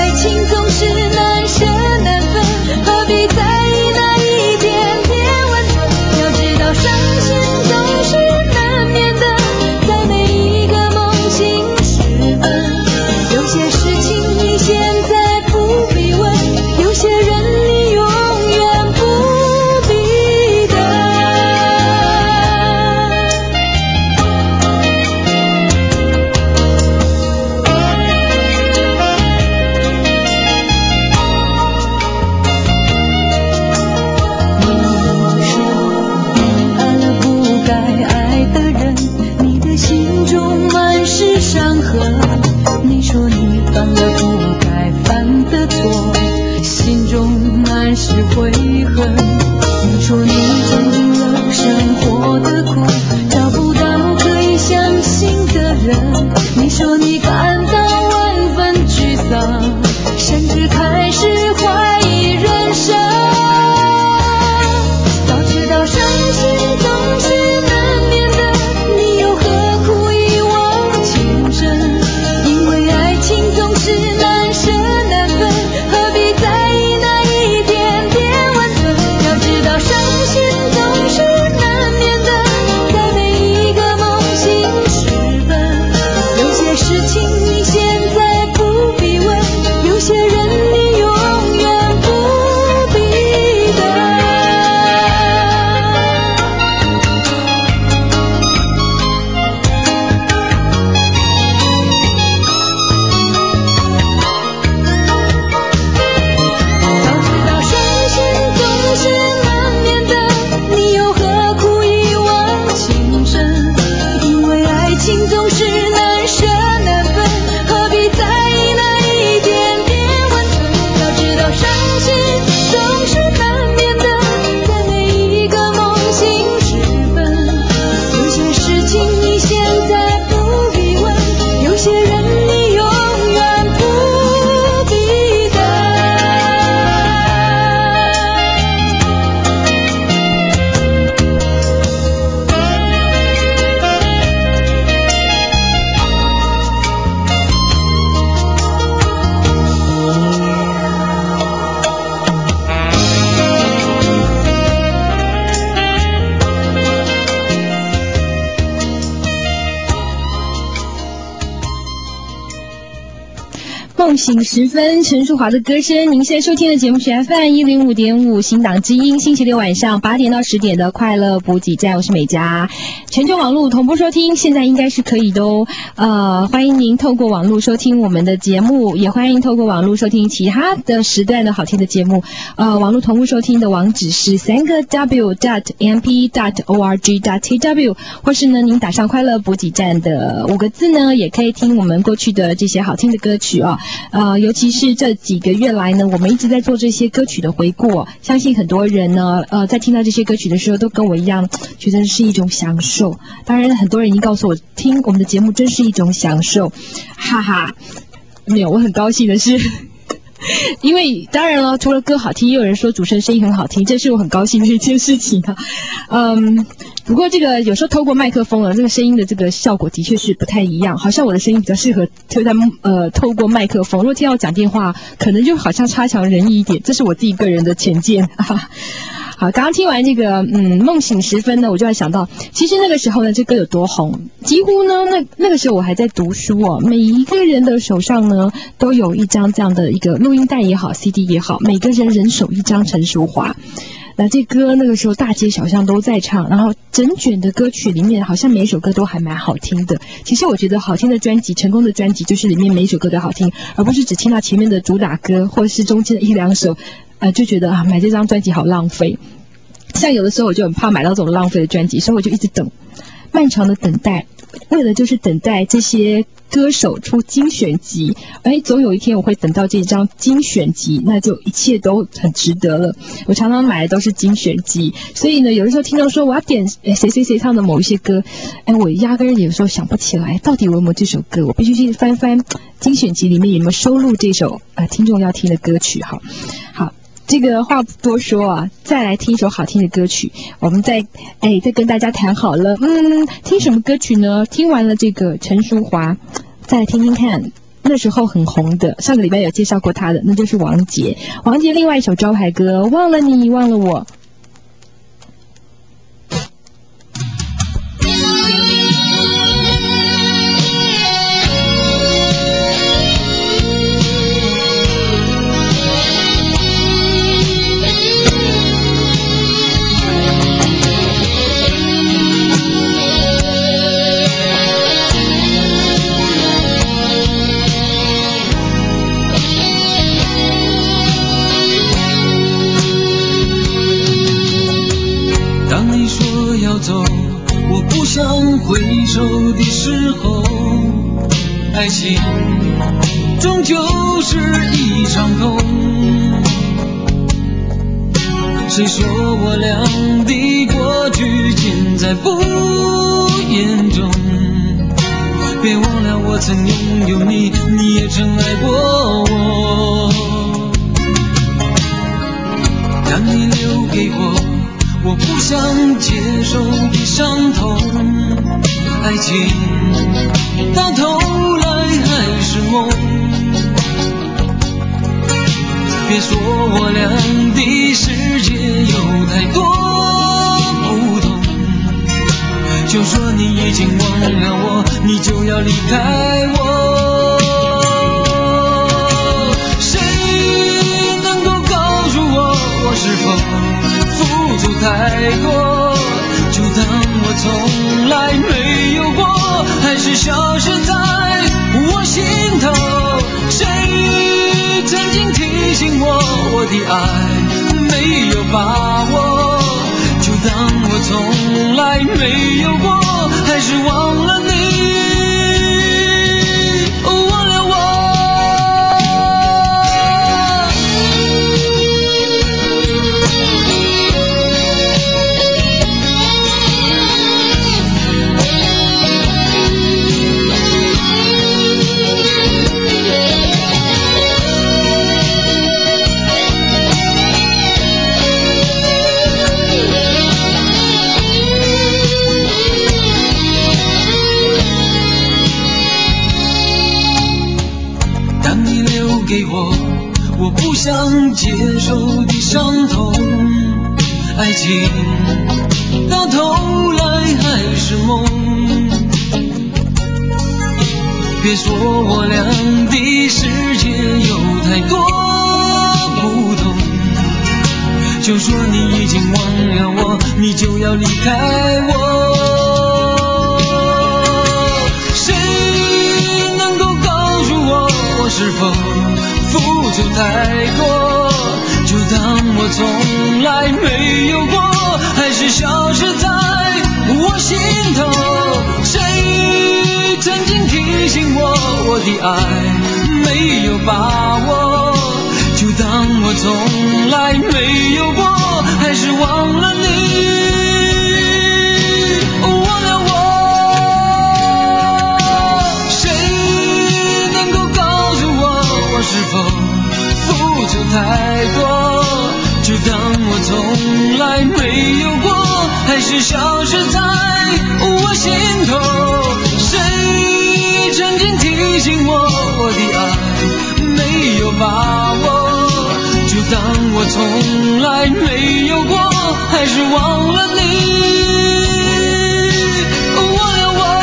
何必在意那一点点温满是悔恨。你说你尝尽了生活的苦，找不到可以相信的人。你说你感到万分沮丧，甚至开始怀疑人生。早知道伤心总是难免的，你又何苦一往情深？因为爱情总是难舍难分，何必在意那一点点温存？要知道伤心总是难免的，在每一个梦醒时分。有些事情你现在不必问，有些人你永远不必等。早知道伤心总是难免的，你又何苦一往情深？因为爱情总是难舍难分，何必在意那一点点温存？要知道伤心总是难免的，在每一个梦醒时分。有些事情你现在不必问，有些人你永远不必等。 梦醒时分，陈淑华的歌声。您现在收听的节目是 F M 一零五点五新党之音，星期六晚上八点到十点的快乐补给站，我是美嘉。全球网络同步收听，现在应该是可以的哦。呃，欢迎您透过网络收听我们的节目，也欢迎透过网络收听其他的时段的好听的节目。呃，网络同步收听的网址是三个 w dot m p dot org dot t w， 或是呢，您打上快乐补给站的五个字呢，也可以听我们过去的这些好听的歌曲哦。呃，尤其是这几个月来呢，我们一直在做这些歌曲的回顾哦，相信很多人呢，呃，在听到这些歌曲的时候，都跟我一样，觉得是一种享受。当然，很多人已经告诉我，听我们的节目真是一种享受，哈哈。没有，我很高兴的是。因为当然了，除了歌好听，也有人说主持人声音很好听，这是我很高兴的一件事情啊。嗯，不过这个有时候透过麦克风了，这个声音的这个效果的确是不太一样。好像我的声音比较适合推在呃透过麦克风，如果听到讲电话，可能就好像差强人意一点，这是我自己个人的浅见啊。好，刚刚听完这个嗯梦醒时分呢，我就在想到，其实那个时候呢，这歌有多红，几乎呢那那个时候我还在读书哦，每一个人的手上呢都有一张这样的一个录音带也好 C D 也好，每个人人手一张陈淑华。那这歌那个时候大街小巷都在唱，然后整卷的歌曲里面好像每一首歌都还蛮好听的。其实我觉得好听的专辑，成功的专辑就是里面每一首歌都好听，而不是只听到前面的主打歌或是中间的一两首，呃，就觉得啊买这张专辑好浪费。像有的时候我就很怕买到这种浪费的专辑，所以我就一直等，漫长的等待，为了就是等待这些歌手出精选集，哎，总有一天我会等到这张精选集，那就一切都很值得了。我常常买的都是精选集，所以呢，有的时候听到说我要点谁谁谁唱的某一些歌，哎，我压根儿有时候想不起来到底我有没有这首歌，我必须去翻翻精选集里面有没有收录这首呃听众要听的歌曲。好，好。这个话不多说啊，再来听一首好听的歌曲，我们再哎再跟大家谈好了。嗯，听什么歌曲呢？听完了这个陈淑华，再来听听看那时候很红的，上个礼拜有介绍过他的，那就是王杰。王杰另外一首招牌歌《忘了你忘了我》。 走，我不想回首的时候，爱情终究是一场空。 谁说我俩的过去尽在不言中？别忘了我曾拥有你，你也曾爱过我。当你留给我我不想接受的伤痛，爱情到头来还是梦。别说我俩的世界有太多不同，就说你已经忘了我，你就要离开我。谁能够告诉我，我是否付出太多？就当我从来没有过，还是消失在我心头。谁曾经提醒我，我的爱没有把握？就当我从来没有过，还是忘了你，忘了我。给我我不想接受的伤痛，爱情到头来还是梦。别说我俩的世界有太多不同，就说你已经忘了我，你就要离开我。谁能够告诉我，我是否付出太多？就当我从来没有过，还是消失在我心头。谁曾经提醒我，我的爱没有把握？就当我从来没有过，还是忘了你，忘了我。谁能够告诉我，我是否付出太多？就当我从来没有过，还是消失在我心头。谁曾经提醒我，我的爱没有把握？就当我从来没有过，还是忘了你，忘了我。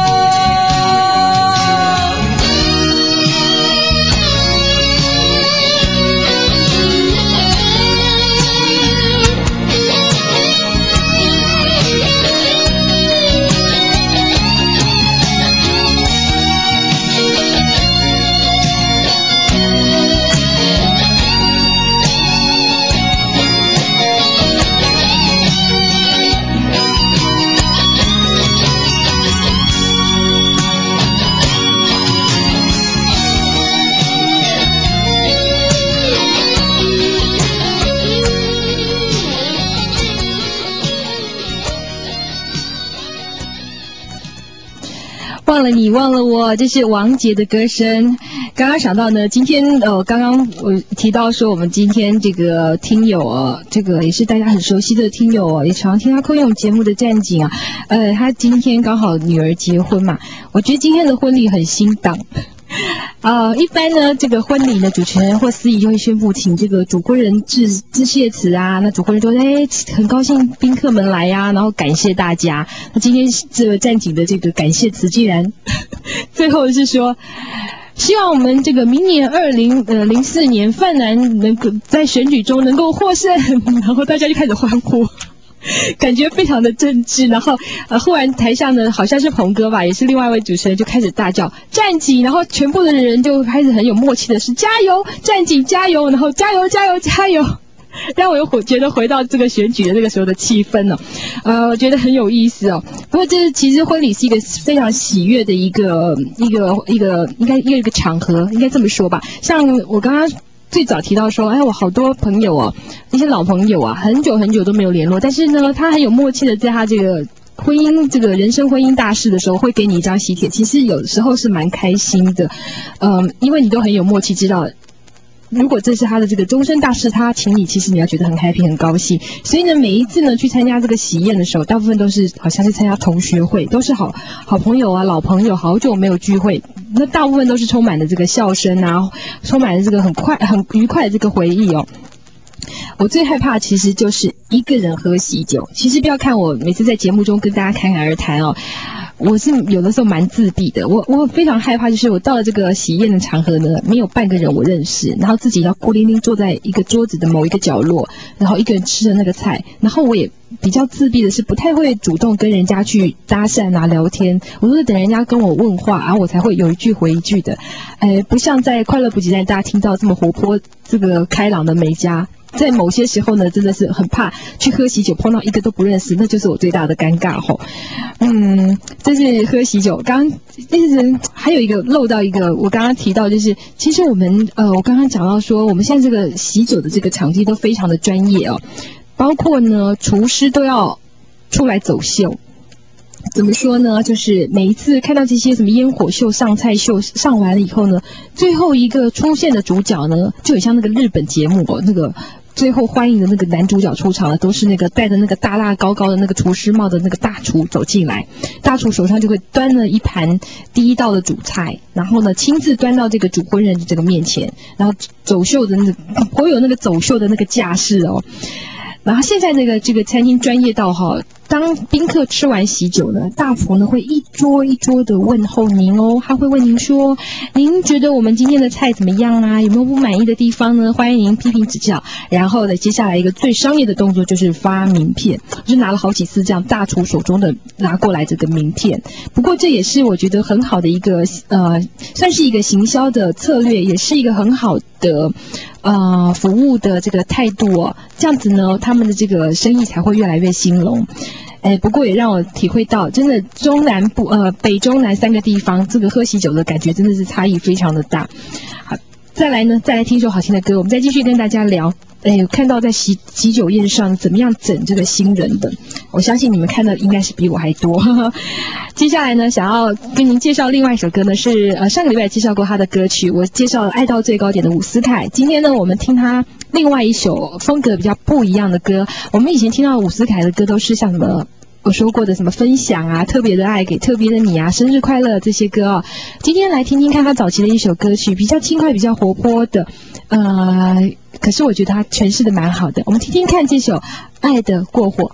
忘了你，忘了我，这是王杰的歌声。刚刚想到呢，今天呃，刚刚我提到说，我们今天这个听友哦，这个也是大家很熟悉的听友哦，也常听他空用节目的战景啊，呃，他今天刚好女儿结婚嘛，我觉得今天的婚礼很心荡。呃，一般呢，这个婚礼呢，主持人或司仪就会宣布请这个主婚人致致谢词啊。那主婚人说：“哎，很高兴宾客们来呀、啊，然后感谢大家。”那今天这个战景的这个感谢词，竟然最后是说，希望我们这个明年二零呃零四年泛蓝能够在选举中能够获胜，然后大家就开始欢呼。感觉非常的政治，然后呃，忽然台上呢好像是鹏哥吧，也是另外一位主持人就开始大叫战警，然后全部的人就开始很有默契的是加油战警加油，然后加油加油加油，让我又回觉得回到这个选举的那个时候的气氛了、哦，呃，我觉得很有意思哦。不过这其实婚礼是一个非常喜悦的一个一个一个应该一个一个场合，应该这么说吧。像我刚刚最早提到说，哎，我好多朋友哦，一些老朋友啊，很久很久都没有联络，但是呢，他很有默契的在他这个婚姻这个人生婚姻大事的时候，会给你一张喜帖，其实有时候是蛮开心的，嗯，因为你都很有默契，知道。如果这是他的这个终身大事，他请你，其实你要觉得很 happy 很高兴。所以呢，每一次呢去参加这个喜宴的时候，大部分都是好像是参加同学会，都是好好朋友啊、老朋友，好久没有聚会，那大部分都是充满了这个笑声啊，充满了这个很快很愉快的这个回忆哦。我最害怕其实就是一个人喝喜酒。其实不要看我每次在节目中跟大家侃侃而谈哦，我是有的时候蛮自闭的。我我非常害怕，就是我到了这个喜宴的场合呢，没有半个人我认识，然后自己要孤零零坐在一个桌子的某一个角落，然后一个人吃着那个菜，然后我也比较自闭的是不太会主动跟人家去搭讪啊聊天，我都是等人家跟我问话，然后我才会有一句回一句的。呃，不像在快乐补给站大家听到这么活泼、这个开朗的美嘉。在某些时候呢，真的是很怕去喝喜酒碰到一个都不认识，那就是我最大的尴尬吼。嗯，这是喝喜酒。刚刚一直还有一个漏到一个，我刚刚提到就是，其实我们呃，我刚刚讲到说，我们现在这个喜酒的这个场地都非常的专业哦，包括呢厨师都要出来走秀。怎么说呢？就是每一次看到这些什么烟火秀、上菜秀上完了以后呢，最后一个出现的主角呢，就很像那个日本节目哦，那个。最后欢迎的那个男主角出场了，都是那个戴着那个大大高高的那个厨师帽的那个大厨走进来，大厨手上就会端了一盘第一道的主菜，然后呢亲自端到这个主婚人的这个面前，然后走秀的那个颇有那个走秀的那个架势哦。然后现在这个这个餐厅专业到哈，当宾客吃完喜酒呢，大厨呢会一桌一桌的问候您哦，他会问您说，您觉得我们今天的菜怎么样啊？有没有不满意的地方呢？欢迎您批评指教。然后呢，接下来一个最商业的动作就是发名片，就拿了好几次这样大厨手中的拿过来这个名片。不过这也是我觉得很好的一个呃，算是一个行销的策略，也是一个很好的。呃，服务的这个态度哦，这样子呢，他们的这个生意才会越来越兴隆。哎，不过也让我体会到，真的中南部呃北中南三个地方，这个喝喜酒的感觉真的是差异非常的大。好，再来呢，再来听首好听的歌，我们再继续跟大家聊。哎，看到在喜喜酒宴上怎么样整这个新人的，我相信你们看的应该是比我还多。呵呵，接下来呢，想要跟您介绍另外一首歌呢，是呃上个礼拜介绍过他的歌曲，我介绍了爱到最高点的伍思凯。今天呢，我们听他另外一首风格比较不一样的歌。我们以前听到伍思凯的歌都是像什么我说过的什么分享啊、特别的爱给特别的你啊、生日快乐这些歌啊。今天来听听看他早期的一首歌曲，比较轻快、比较活泼的，呃。可是我觉得他诠释的蛮好的，我们听听看这首《爱的过火》。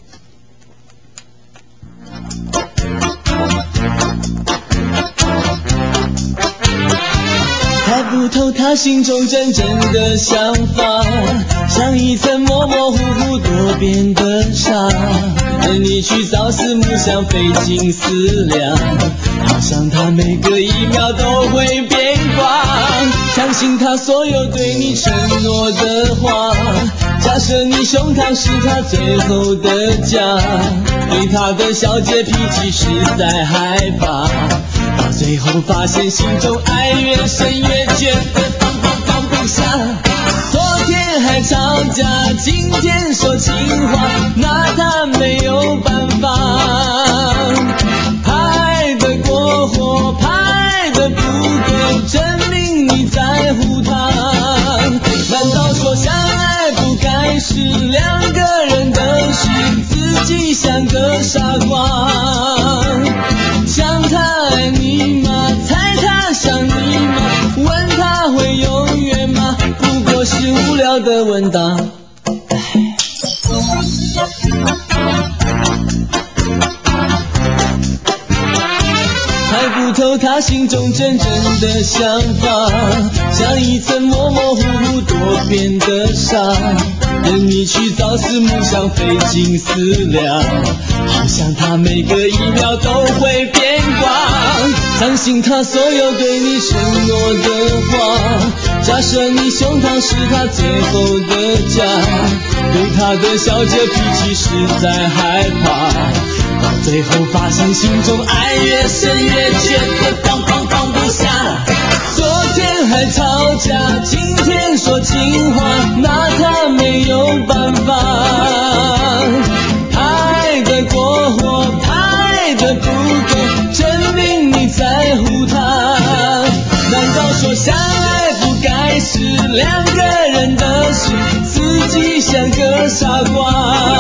猜不透他心中真正的想法，像一层模模糊糊多变的纱，任你去朝思暮想费尽思量，好像他每个一秒都会变卦，相信他所有对你承诺的话，假设你胸膛是他最后的家，对他的小姐脾气实在害怕，到最后发现心中爱越深越觉得放放放不下，昨天还吵架，今天说情话，拿他没有办法，拍得过火，拍得不够，证明你在乎他，难道说相爱不该是两个人的事，自己像个傻瓜，想他爱你吗？猜他想你吗？问他会永远吗？不过是无聊的问答。猜不透他心中真正的想法，像一层模模糊糊多变的纱，任你去朝思暮想费尽思量，好像他每个一秒都会变卦，相信他所有对你承诺的话，假设你胸膛是他最后的家，对他的小姐脾气实在害怕，到最后发现心中爱越深越觉得放放放不下，昨天还吵架，今天说情话，拿他没有办法。拍得过火，拍得不够，证明你在乎他。难道说相爱不该是两个人的事，自己像个傻瓜？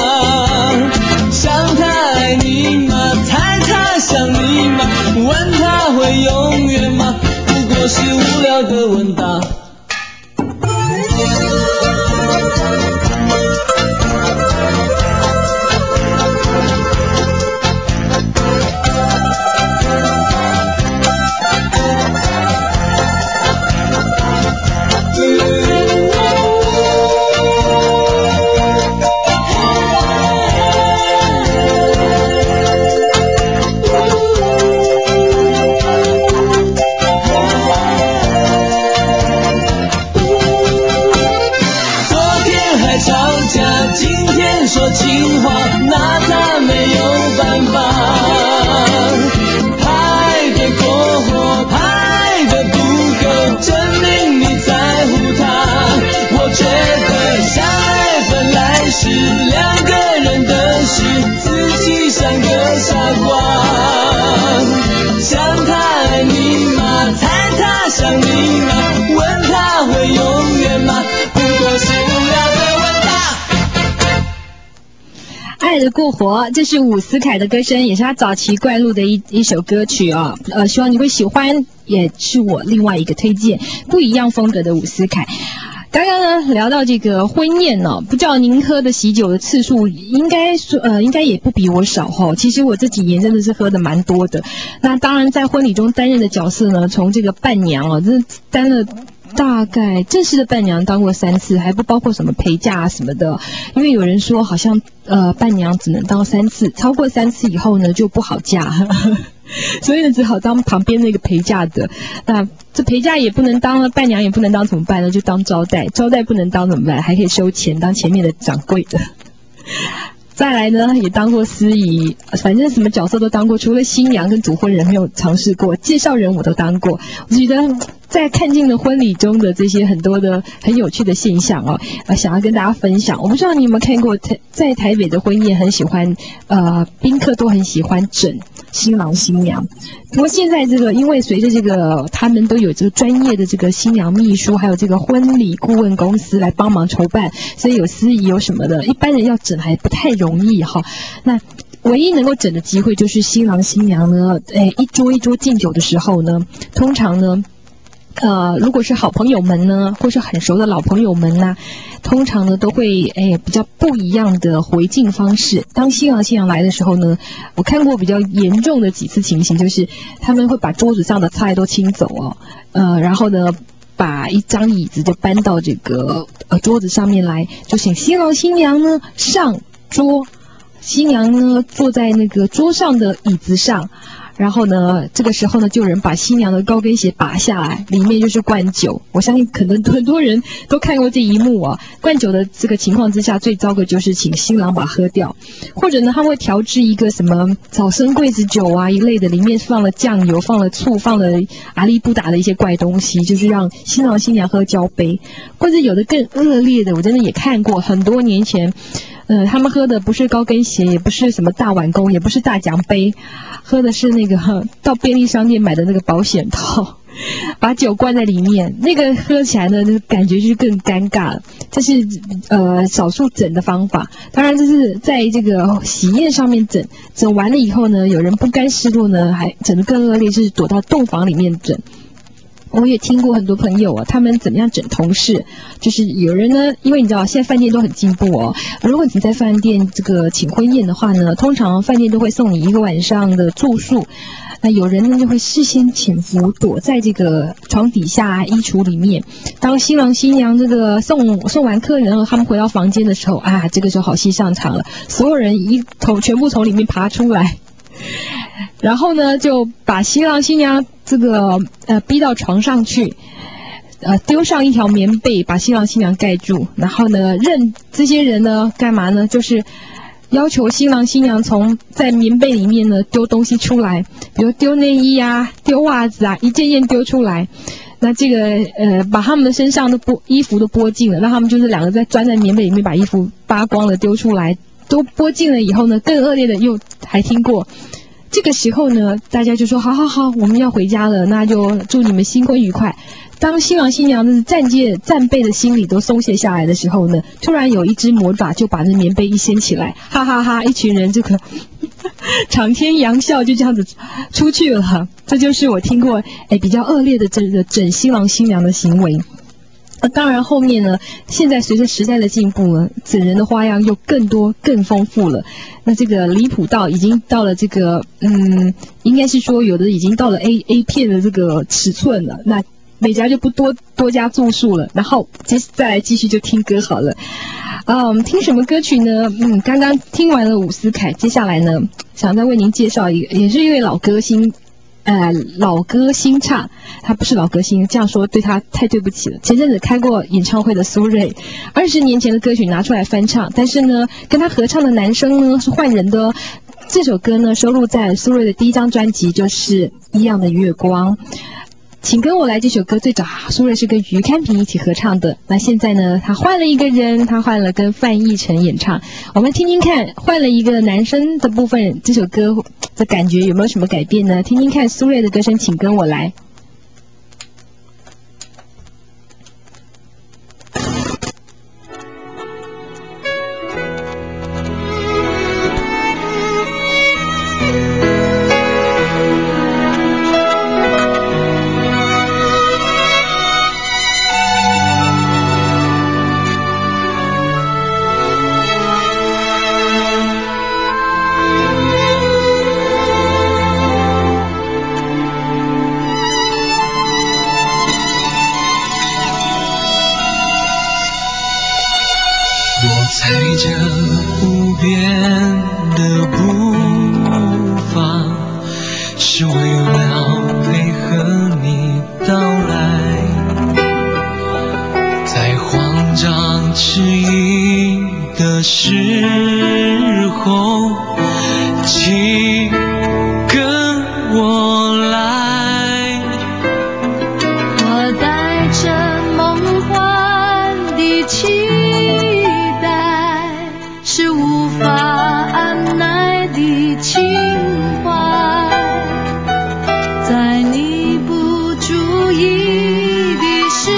想他爱你吗？猜他想你吗？问他会永远吗？不过是无聊的问答。说情话，拿他没有办法。拍得过火，拍得不够，证明你在乎他。我觉得相爱本来是两个人的事，自己像个傻瓜。想他爱你吗？猜他想你吗？问他会永远吗？不过是无聊的问答。 爱得过火，这是伍思凯的歌声，也是他早期灌录的一一首歌曲啊、哦。呃，希望你会喜欢，也是我另外一个推荐，不一样风格的伍思凯。刚刚呢聊到这个婚宴呢、哦，不知道您喝的喜酒的次数，应该说呃应该也不比我少哈、哦。其实我这几年真的是喝的蛮多的。那当然在婚礼中担任的角色呢，从这个伴娘啊，真的担了。大概正式的伴娘当过三次，还不包括什么陪嫁啊什么的。因为有人说好像呃伴娘只能当三次，超过三次以后呢就不好嫁，所以呢只好当旁边那个陪嫁的。那这陪嫁也不能当了，伴娘也不能当，怎么办呢？就当招待，招待不能当怎么办？还可以收钱，当前面的掌柜的。再来呢，也当过司仪，反正什么角色都当过，除了新娘跟主婚人没有尝试过，介绍人我都当过。我觉得在看尽了婚礼中的这些很多的很有趣的现象哦，呃，想要跟大家分享。我不知道你有没有看过，在台北的婚宴很喜欢，呃，宾客都很喜欢整新郎新娘。不过现在这个，因为随着这个他们都有这个专业的这个新娘秘书，还有这个婚礼顾问公司来帮忙筹办，所以有司仪有什么的，一般人要整还不太容易哈。那唯一能够整的机会就是新郎新娘呢，诶，一桌一桌敬酒的时候呢，通常呢。呃，如果是好朋友们呢，或是很熟的老朋友们呢，通常呢都会哎比较不一样的回敬方式。当新郎新娘来的时候呢，我看过比较严重的几次情形，就是他们会把桌子上的菜都清走哦，呃，然后呢把一张椅子就搬到这个呃桌子上面来，就请新郎新娘呢上桌，新娘呢坐在那个桌上的椅子上。然后呢，这个时候呢，就有人把新娘的高跟鞋拔下来，里面就是灌酒。我相信可能很多人都看过这一幕啊。灌酒的这个情况之下，最糟的就是请新郎把喝掉，或者呢，他会调制一个什么早生贵子酒啊一类的，里面放了酱油、放了醋、放了阿里不达的一些怪东西，就是让新郎新娘喝交杯。或者有的更恶劣的，我真的也看过，很多年前。呃，他们喝的不是高跟鞋，也不是什么大碗公，也不是大奖杯，喝的是那个呵到便利商店买的那个保险套，把酒灌在里面，那个喝起来呢，感觉就是更尴尬了。这是呃少数整的方法，当然这是在这个喜宴上面整，整完了以后呢，有人不甘示弱呢，还整得更恶劣，是躲到洞房里面整。我也听过很多朋友啊，他们怎么样整同事，就是有人呢，因为你知道现在饭店都很进步哦，如果你在饭店这个请婚宴的话呢，通常饭店都会送你一个晚上的住宿，那有人呢就会事先潜伏躲在这个床底下衣橱里面，当新郎新娘这个送送完客人，他们回到房间的时候啊，这个时候好戏上场了，所有人一头全部从里面爬出来。然后呢，就把新郎新娘这个呃逼到床上去，呃丢上一条棉被，把新郎新娘盖住。然后呢，任这些人呢干嘛呢？就是要求新郎新娘从在棉被里面呢丢东西出来，比如丢内衣啊、丢袜子啊，一件件丢出来。 那这个呃，把他们的身上的剥衣服都剥尽了，那他们就是两个在钻在棉被里面把衣服扒光了丢出来，都剥尽了以后呢，更恶劣的又还听过。这个时候呢，大家就说好好好，我们要回家了，那就祝你们新婚愉快。当新郎新娘的战戒战备的心理都松懈下来的时候呢，突然有一只魔爪就把那棉被一掀起来，哈哈哈，一群人这个敞天扬笑，就这样子出去了。这就是我听过哎比较恶劣的这个整新郎新娘的行为。那当然，后面呢，现在随着时代的进步呢，整人的花样又更多、更丰富了。那这个离谱到已经到了这个，嗯，应该是说有的已经到了 A A 片的这个尺寸了。那美嘉就不多多加赘述了，然后接再来继续就听歌好了。啊，我们听什么歌曲呢？嗯，刚刚听完了伍思凯，接下来呢，想再为您介绍一个，也是一位老歌星。呃，老歌新唱，他不是老歌星，这样说对他太对不起了。前阵子开过演唱会的苏芮，二十年前的歌曲拿出来翻唱，但是呢，跟他合唱的男生呢是换人的哦。这首歌呢收录在苏芮的第一张专辑，就是《一样的月光》。请跟我来这首歌最早苏芮是跟于堪平一起合唱的，那现在呢他换了一个人，他换了跟范逸臣演唱，我们听听看换了一个男生的部分，这首歌的感觉有没有什么改变呢？听听看苏芮的歌声，请跟我来。 踩着无边的步伐，是为了配合你到来，在慌张迟疑的时候，请跟我来。 我带着梦幻的期待，是无法按耐的情怀，在你不注意的时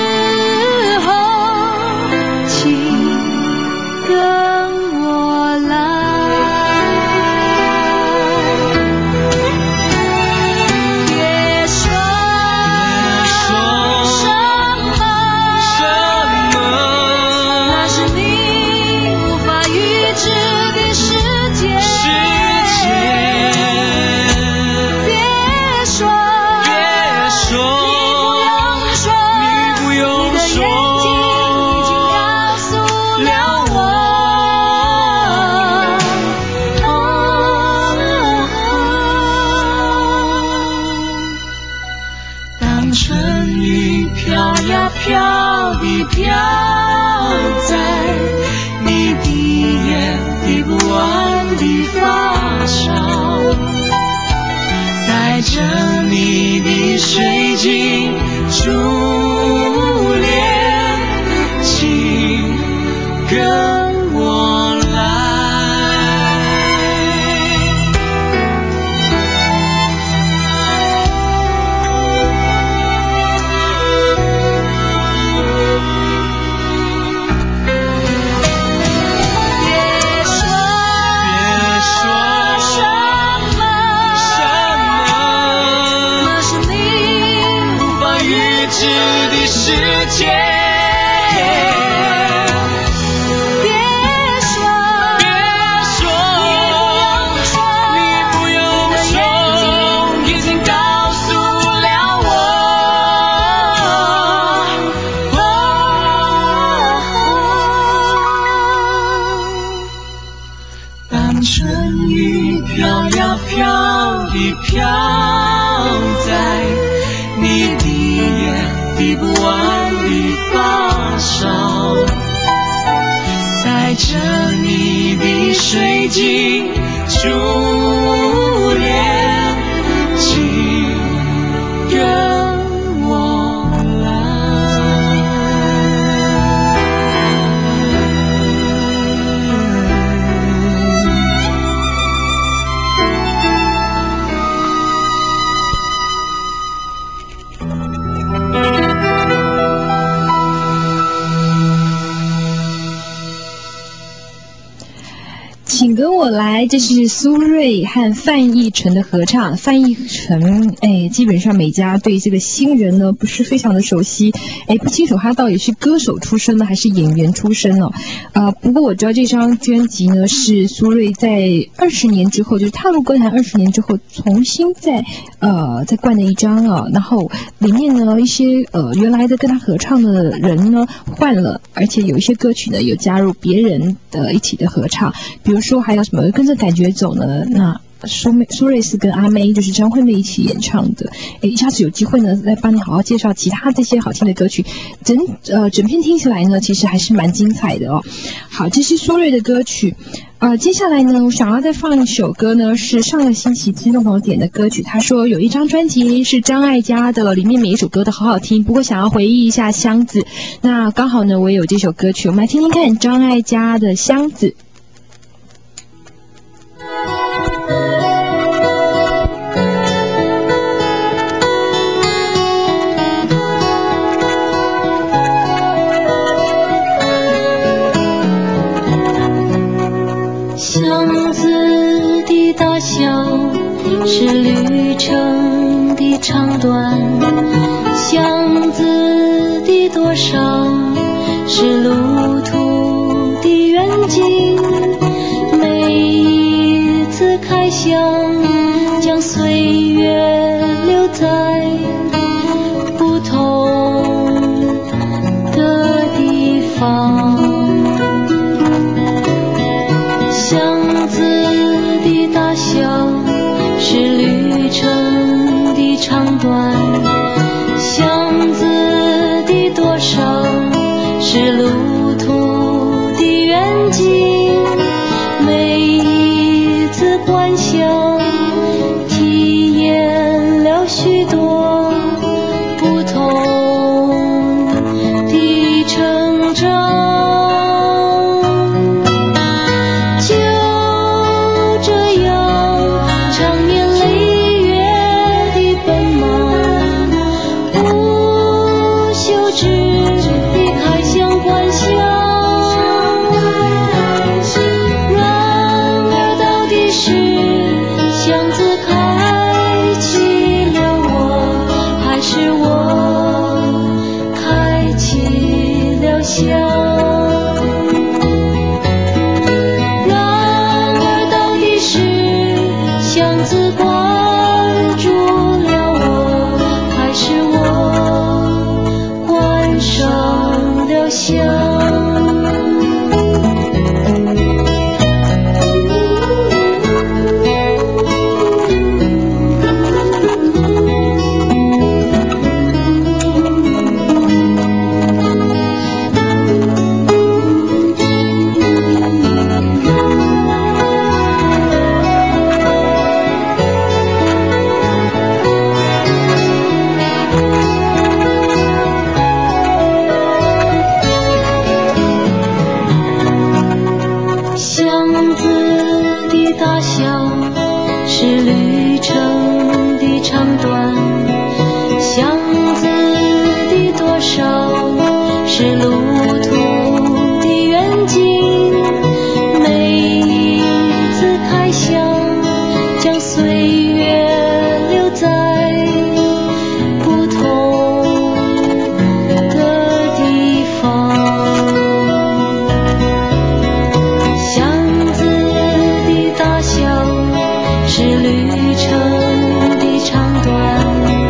候，请跟我来。别说什么，那是你无法预知的世界。别说，你不用说，你的眼睛已经告诉了我。当春雨飘呀飘地飘在你滴眼滴不完的发梢，带着你的水晶珠帘，请跟我来。别说什么，那是你无法预知的世界。别说，你不用说，已经告诉了我。当春雨飘呀飘地飘在你滴眼滴不完的发梢，带着你的水晶珠帘，请跟我请跟我来，这是苏芮和范逸臣的合唱。范逸臣，哎，基本上每家对这个新人呢不是非常的熟悉，哎，不清楚他到底是歌手出身呢还是演员出身哦。啊、呃，不过我知道这张专辑呢是苏芮在二十年之后，就是踏入歌坛二十年之后，重新再呃再灌的一张啊。然后里面呢一些呃原来的跟他合唱的人呢换了，而且有一些歌曲呢有加入别人的一起的合唱。比如说还有什么跟着感觉走呢？那苏妹苏芮是跟阿妹，就是张惠妹一起演唱的。诶，下次有机会呢，再帮你好好介绍其他这些好听的歌曲。整呃整片听起来呢，其实还是蛮精彩的哦。好，这是苏芮的歌曲。呃，接下来呢，我想要再放一首歌呢，是上个星期听众朋友点的歌曲。他说有一张专辑是张艾嘉的，里面每一首歌都好好听，不过想要回忆一下箱子。那刚好呢，我也有这首歌曲，我们来听听看张艾嘉的《箱子》。 箱子的大小是旅程的长短，箱子的多少是路途的远近。每一次开箱，将岁月留在不同的地方。箱子的大小是旅程的长短，箱子的多少是路途的远近。每一次观想，体验了许多不同的成长。 是旅程的长短。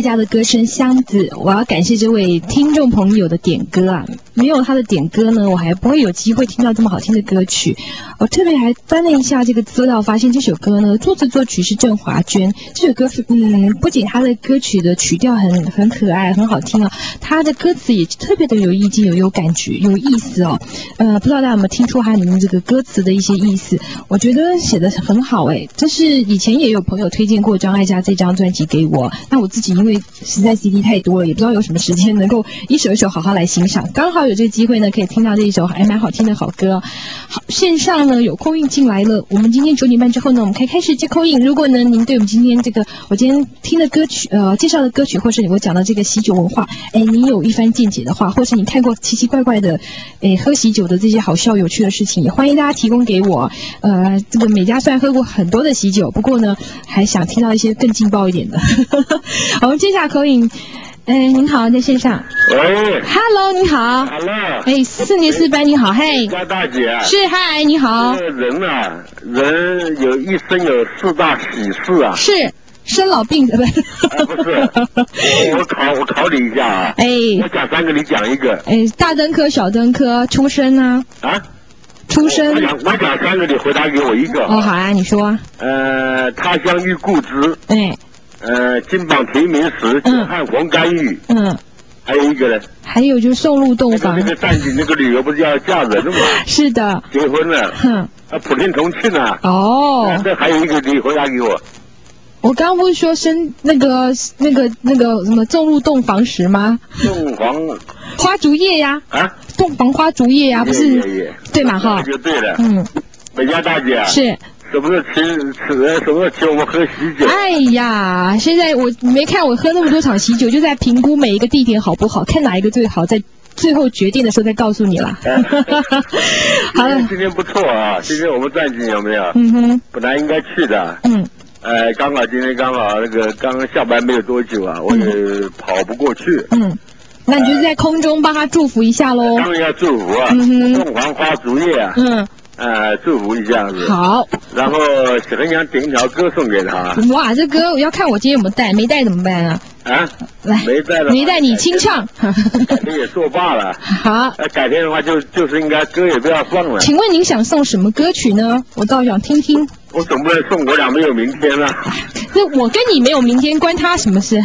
爱家的歌声箱子，我要感谢这位听众朋友的点歌啊，没有他的点歌呢，我还不会有机会听到这么好听的歌曲。我特别还翻了一下这个资料，发现这首歌呢，作词作曲是郑华娟。这首歌，嗯，不仅他的歌曲的曲调很很可爱，很好听啊，他的歌词也特别的有意境，有有感觉，有意思哦。呃，不知道大家有没有听出他里面这个歌词的一些意思？我觉得写的很好哎，这是以前也有朋友推荐过张艾嘉这张专辑给我，那我自己因为实在 C D 太多了，也不知道有什么时间能够一首一首好好来欣赏，刚好有这个机会呢，可以听到这一首还蛮好听的好歌。好，线上呢有空运进来了，我们今天九点半之后呢，我们可以开始接空运。如果呢您对我们今天这个我今天听的歌曲呃介绍的歌曲，或是我讲的这个喜酒文化，哎，你有一番见解的话，或是你看过奇奇怪怪的哎喝喜酒的这些好笑有趣的事情，也欢迎大家提供给我。呃，这个美嘉虽然喝过很多的喜酒，不过呢还想听到一些更劲爆一点的。好，我们接下口音。哎，您好，在线上。 喂 ，Hello， 你好。 Hello。 哎，四年四班，你好，嘿。 家大姐。 是，嗨，你好。 这个人啊，人有一生有四大喜事啊。 是，生老病死。 啊，不是，我考我考你一下啊。 哎。 我讲三个，你讲一个。 哎，大登科、小登科，出生呢？ 啊。 出生。 我讲我讲三个，你回答给我一个。 哦，好啊，你说。 呃，他乡遇故知。 哎。 呃，金榜题名时，久旱逢甘雨。嗯。还有一个呢？ 还有就是送入洞房。 那个站景那个旅游不是要嫁人了吗？ 是的。 结婚了。哼。啊，普天同庆啊。 哦。 这还有一个，你回答给我。 我刚刚不是说生那个那个那个什么种入洞房时吗？ 洞房。 花烛夜呀。啊。洞房花烛夜呀，不是？ 夜夜。 对嘛哈？ 就对了。 嗯。 美嘉大姐。 是。 什么时候请请什么时候请我们喝喜酒？ 哎呀，现在我没看我喝那么多场喜酒，就在评估每一个地点好不好，看哪一个最好，在最后决定的时候再告诉你啦。 好了，今天不错啊，今天我们站景有没有？ 嗯哼。 本来应该去的。 嗯。 呃，刚好今天刚好那个刚刚下班没有多久啊，我也跑不过去。嗯。 那你就在空中帮他祝福一下喽。 当然要祝福啊。嗯哼。凤凰花烛夜啊。嗯。呃，祝福一下子。好。然后很想点一条歌送给他。 哇，这歌要看我今天有没有带，没带怎么办啊？ 啊， 来， 没带了， 没带你清唱。 你也作罢了。 好。 那改天的话就就是应该歌也不要放了。 请问您想送什么歌曲呢？我倒想听听。 我总不能送我俩没有明天啊。 那我跟你没有明天，关他什么事？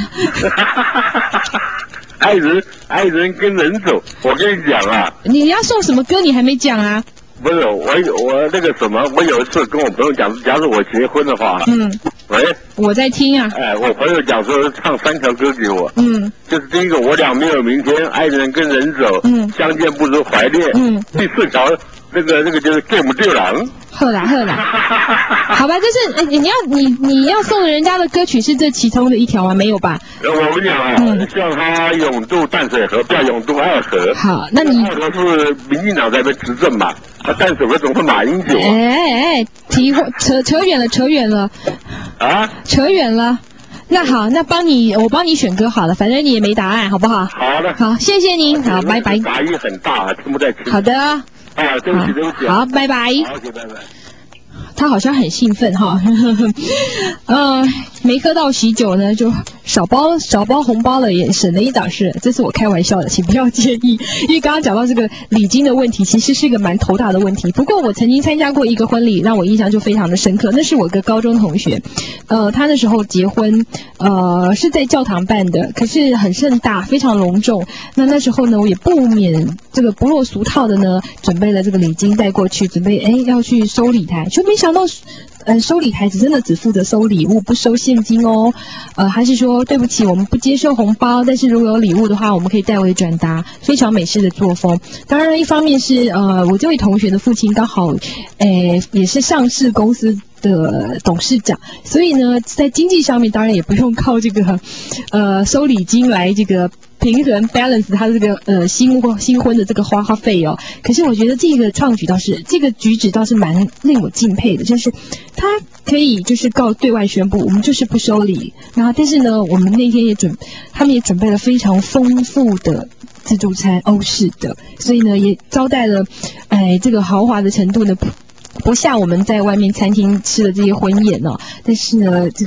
爱人爱人跟人走，我跟你讲啊。 你要送什么歌？你还没讲啊。 不是我我那个什么，我有一次跟我朋友讲，假如我结婚的话，嗯，喂， 我在听啊， 哎，我朋友讲说唱三条歌给我，嗯，就是第一个我俩没有明天，爱人跟人走，嗯，相见不如怀念，嗯，第四条那个那个就是 game 对狼。 喝啦喝啦，好吧，就是你你要你你要送人家的歌曲是这其中的一条吗？没有吧？ 我跟你讲啊，嗯、希望他永渡淡水河，不要永渡爱河。 好，那你爱河是民进党在那执政嘛，他淡水河总是马英九、啊。 哎哎，提扯扯远了，扯远了。啊？扯远了。那好，那帮你我帮你选歌好了，反正你也没答案，好不好？ 好的。 好，谢谢您，好，拜拜。 答音很大，听不太清。 好的。 啊，对不起，对不起。 好，拜拜。 好，谢谢，拜拜。 他好像很兴奋哈，嗯、呃，没喝到喜酒呢，就少包少包红包了，也省了一档事。这是我开玩笑的，请不要介意。因为刚刚讲到这个礼金的问题，其实是一个蛮头大的问题。不过我曾经参加过一个婚礼，让我印象就非常的深刻。那是我一个高中同学，呃，他那时候结婚，呃，是在教堂办的，可是很盛大，非常隆重。那那时候呢，我也不免这个不落俗套的呢，准备了这个礼金带过去，准备哎要去收礼台，就没想到。呃，收礼台只真的只负责收礼物，不收现金哦。呃，还是说对不起，我们不接受红包，但是如果有礼物的话，我们可以代为转达，非常美式的作风。当然，一方面是呃，我这位同学的父亲刚好，诶，也是上市公司的董事长，所以呢，在经济上面当然也不用靠这个，呃，收礼金来这个。平衡 balance 他这个呃新婚新婚的这个花花费哦，可是我觉得这个创举倒是这个举止倒是蛮令我敬佩的，就是他可以就是告对外宣布我们就是不收礼，然后但是呢我们那天也准他们也准备了非常丰富的自助餐，欧式的，所以呢也招待了哎这个豪华的程度呢不下我们在外面餐厅吃的这些婚宴哦，但是呢这个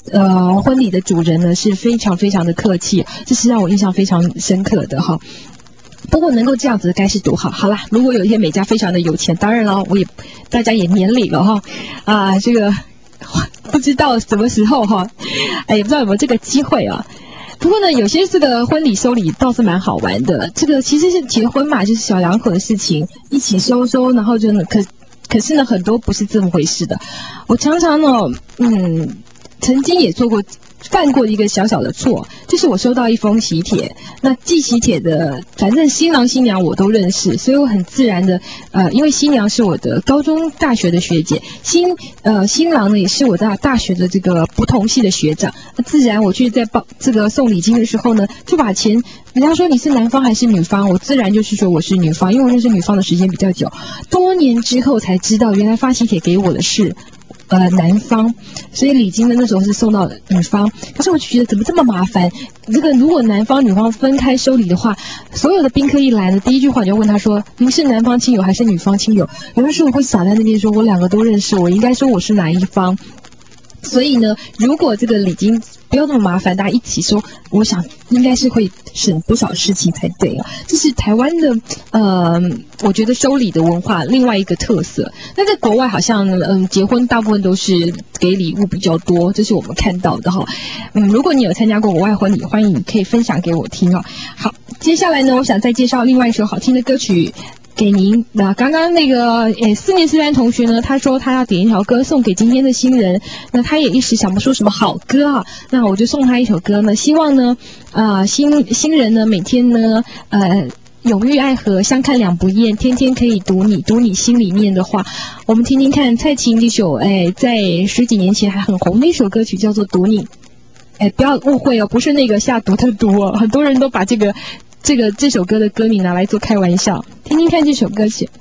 呃婚礼的主人呢是非常非常的客气，这是让我印象非常深刻的哈。不过能够这样子该是多好。好啦，如果有一天美嘉非常的有钱，当然了，我也大家也年龄了哈，啊，这个不知道什么时候哈，哎，也不知道有没有这个机会啊。不过呢，有些这个婚礼收礼倒是蛮好玩的。这个其实是结婚嘛，就是小两口的事情，一起收收，然后就呢，可可是呢，很多不是这么回事的。我常常呢，嗯，曾经也做过。犯过一个小小的错，就是我收到一封喜帖，那寄喜帖的，反正新郎新娘我都认识，所以我很自然的，呃，因为新娘是我的高中、大学的学姐，新呃新郎呢也是我大大学的这个不同系的学长，那自然我去在报这个送礼金的时候呢，就把钱，人家说你是男方还是女方，我自然就是说我是女方，因为我认识女方的时间比较久，多年之后才知道，原来发喜帖给我的是。呃，男方，所以礼金呢那时候是送到女方，可是我就觉得怎么这么麻烦？这个如果男方女方分开收礼的话，所有的宾客一来呢，第一句话就问他说：“您是男方亲友还是女方亲友？”有的时候我会傻在那边说：“我两个都认识，我应该说我是哪一方。”所以呢，如果这个礼金不要那么麻烦，大家一起收，我想应该是会省不少事情才对啊。这是台湾的呃，我觉得收礼的文化另外一个特色。那在国外好像嗯，结婚大部分都是给礼物比较多，这是我们看到的哈。嗯，如果你有参加过国外婚礼，欢迎你可以分享给我听哦。好，接下来呢，我想再介绍另外一首好听的歌曲。给您，那刚刚那个诶四年四班同学呢，他说他要点一条歌送给今天的新人，那他也一时想不出什么好歌啊，那我就送他一首歌呢，希望呢，呃新新人呢每天呢，呃永浴爱河，相看两不厌，天天可以读你读你心里面的话，我们听听看蔡琴这首诶在十几年前还很红的一首歌曲叫做《读你》，哎不要误会哦，不是那个下毒的毒哦，很多人都把这个。这个这首歌的歌名拿来做开玩笑，听听看这首歌曲。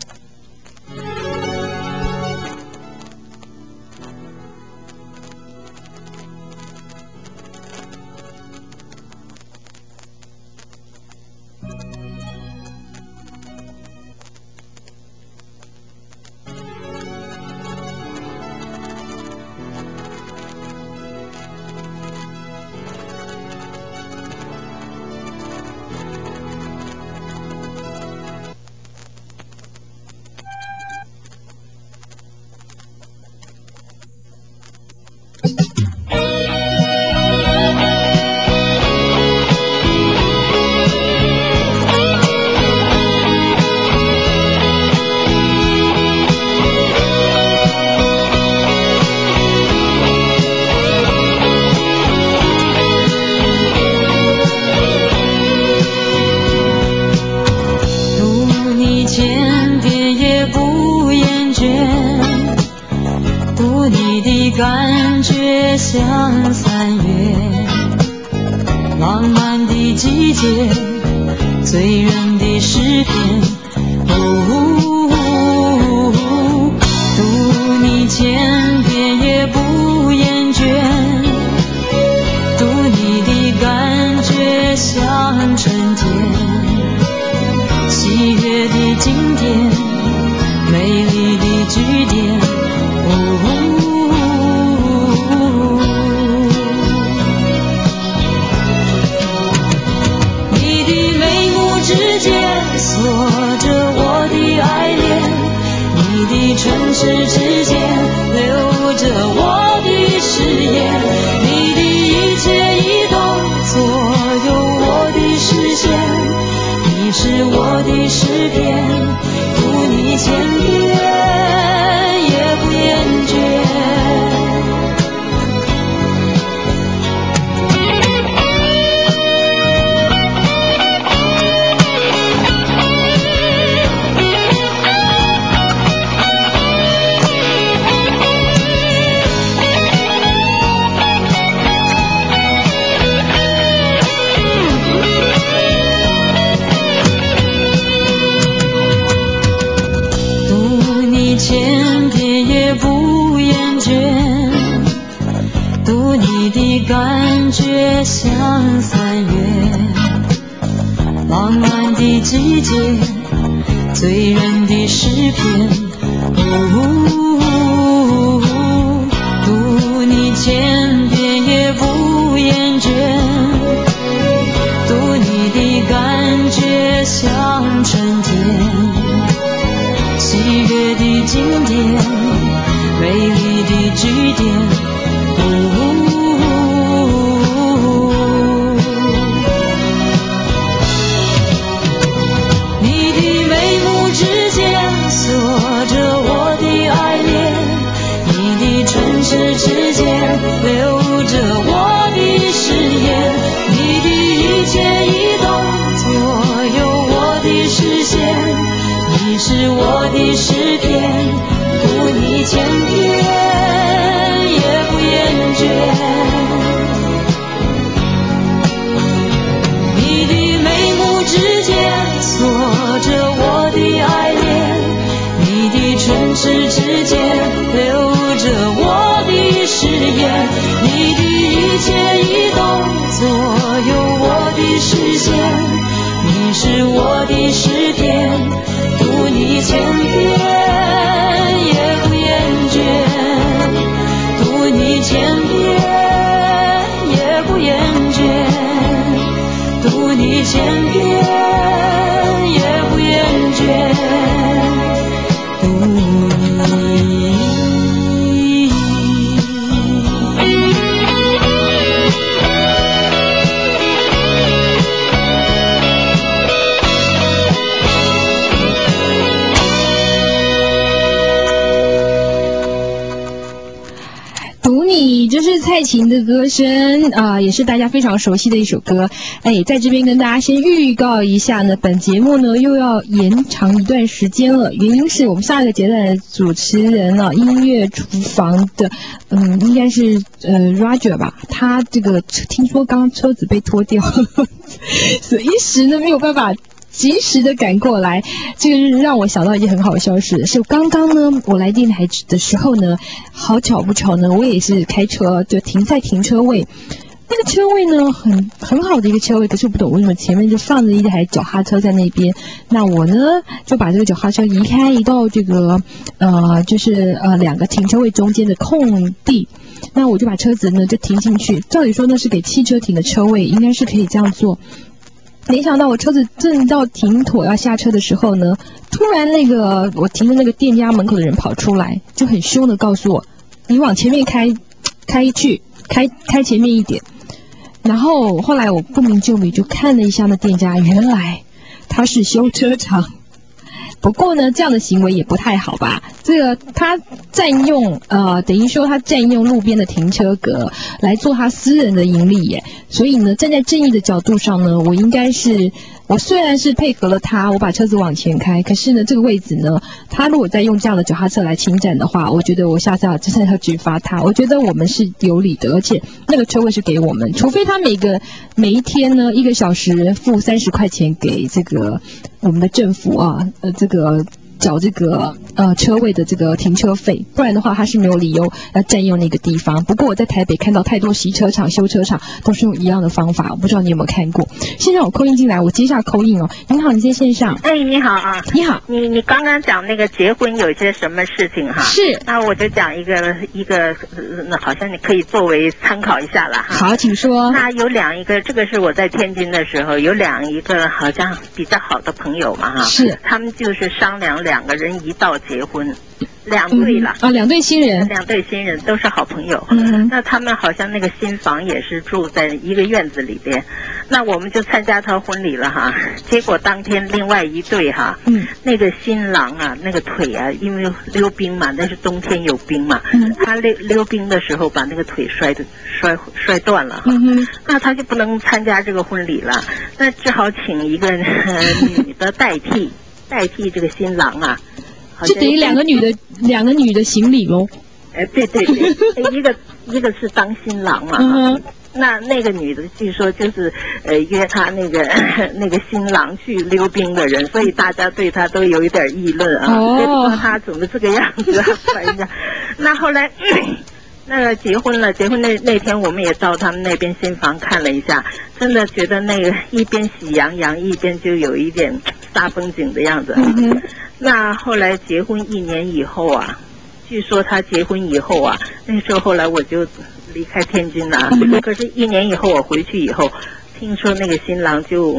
感觉像三月浪漫的季节，醉人的诗篇，哦，读你千遍也不厌倦，读你的感觉像春天，喜悦的经典，美丽的句点，哦，锁着我的爱恋，你的唇齿之间留着我的誓言，你的一切移动左右我的视线，你是我的诗篇，读你千遍也不厌倦。千遍也不厌倦，读你的感觉像三月浪漫的季节，醉人的诗篇，哦，读你千遍也春天，喜悦的经典，美丽的句点。哦，你的眉目之间锁着我的爱恋，你的唇齿之间留着我的誓言，你的一切一动左右我的视线，你是我的诗篇，读你千遍也不厌倦。你的眉目之间锁着我的爱恋，你的唇齿之间留着我的誓言，你的一切一动左右我的视线，你是我的诗篇，读你千遍也不厌倦，读你千遍也不厌倦，读你千遍也不厌倦，读你。 读你，这是蔡琴的歌声啊、呃，也是大家非常熟悉的一首歌。哎，在这边跟大家先预告一下呢，本节目呢又要延长一段时间了，原因是我们下一个阶段的主持人啊，音乐厨房的，嗯，应该是呃 Roger 吧，他这个听说刚刚车子被拖掉了，所以一时呢没有办法及时的赶过来，这个是让我想到一件很好笑的事，是刚刚呢，我来电台的时候呢，好巧不巧呢，我也是开车就停在停车位，那个车位呢很很好的一个车位，可是我不懂为什么前面就放着一台脚踏车在那边，那我呢就把这个脚踏车移开，移到这个呃就是呃两个停车位中间的空地。那我就把车子呢就停进去，照理说那是给汽车停的车位，应该是可以这样做。没想到我车子正到停妥要下车的时候呢，突然那个我停的那个店家门口的人跑出来，就很凶的告诉我：“你往前面开，开去，开开前面一点。”然后后来我不明就里就看了一下那店家，原来他是修车厂。不过呢，这样的行为也不太好吧？这个他占用呃，等于说他占用路边的停车格来做他私人的盈利耶。所以呢，站在正义的角度上呢，我应该是我虽然是配合了他，我把车子往前开，可是呢，这个位置呢，他如果再用这样的脚踏车来侵占的话，我觉得我下次要真的要举发他。我觉得我们是有理的，而且那个车位是给我们，除非他每个每一天呢一个小时付三十块钱给这个我们的政府啊，呃，这个。缴这个呃车位的这个停车费，不然的话他是没有理由要占用那个地方。不过我在台北看到太多洗车场、修车场都是用一样的方法，我不知道你有没有看过。现在我扣印进来，我接下扣印哦。你好，你在线上。 哎，你好啊。 你好。 你你刚刚讲那个结婚有些什么事情哈？ 是。 那我就讲一个一个，那好像你可以作为参考一下了哈。 好，请说。 那有两一个，这个是我在天津的时候，有两一个好像比较好的朋友嘛哈。 是。 他们就是商量两个人一道结婚，两对了、 嗯、啊，两对新人， 两对新人都是好朋友。 嗯， 那他们好像那个新房也是住在一个院子里边，那我们就参加他婚礼了哈。结果当天另外一对哈， 嗯， 那个新郎啊，那个腿啊，因为溜冰嘛，那是冬天有冰嘛， 嗯， 他溜溜冰的时候把那个腿摔的摔摔断了哈， 嗯， 那他就不能参加这个婚礼了，那只好请一个、呃、女的代替代替这个新郎啊。 就等于两个女的，两个女的行礼喽。 哎，对对对，一个一个是当新郎嘛， 嗯、 那那个女的据说就是呃约他那个那个新郎去溜冰的人，所以大家对他都有一点议论啊， 哦， 说他怎么这个样子啊，反正那后来。那个结婚了，结婚那那天我们也到他们那边新房看了一下，真的觉得那个一边喜洋洋，一边就有一点煞风景的样子。 嗯、 那后来结婚一年以后啊，据说他结婚以后啊，那时候后来我就离开天津了。 嗯、 可是，一年以后我回去以后，听说那个新郎就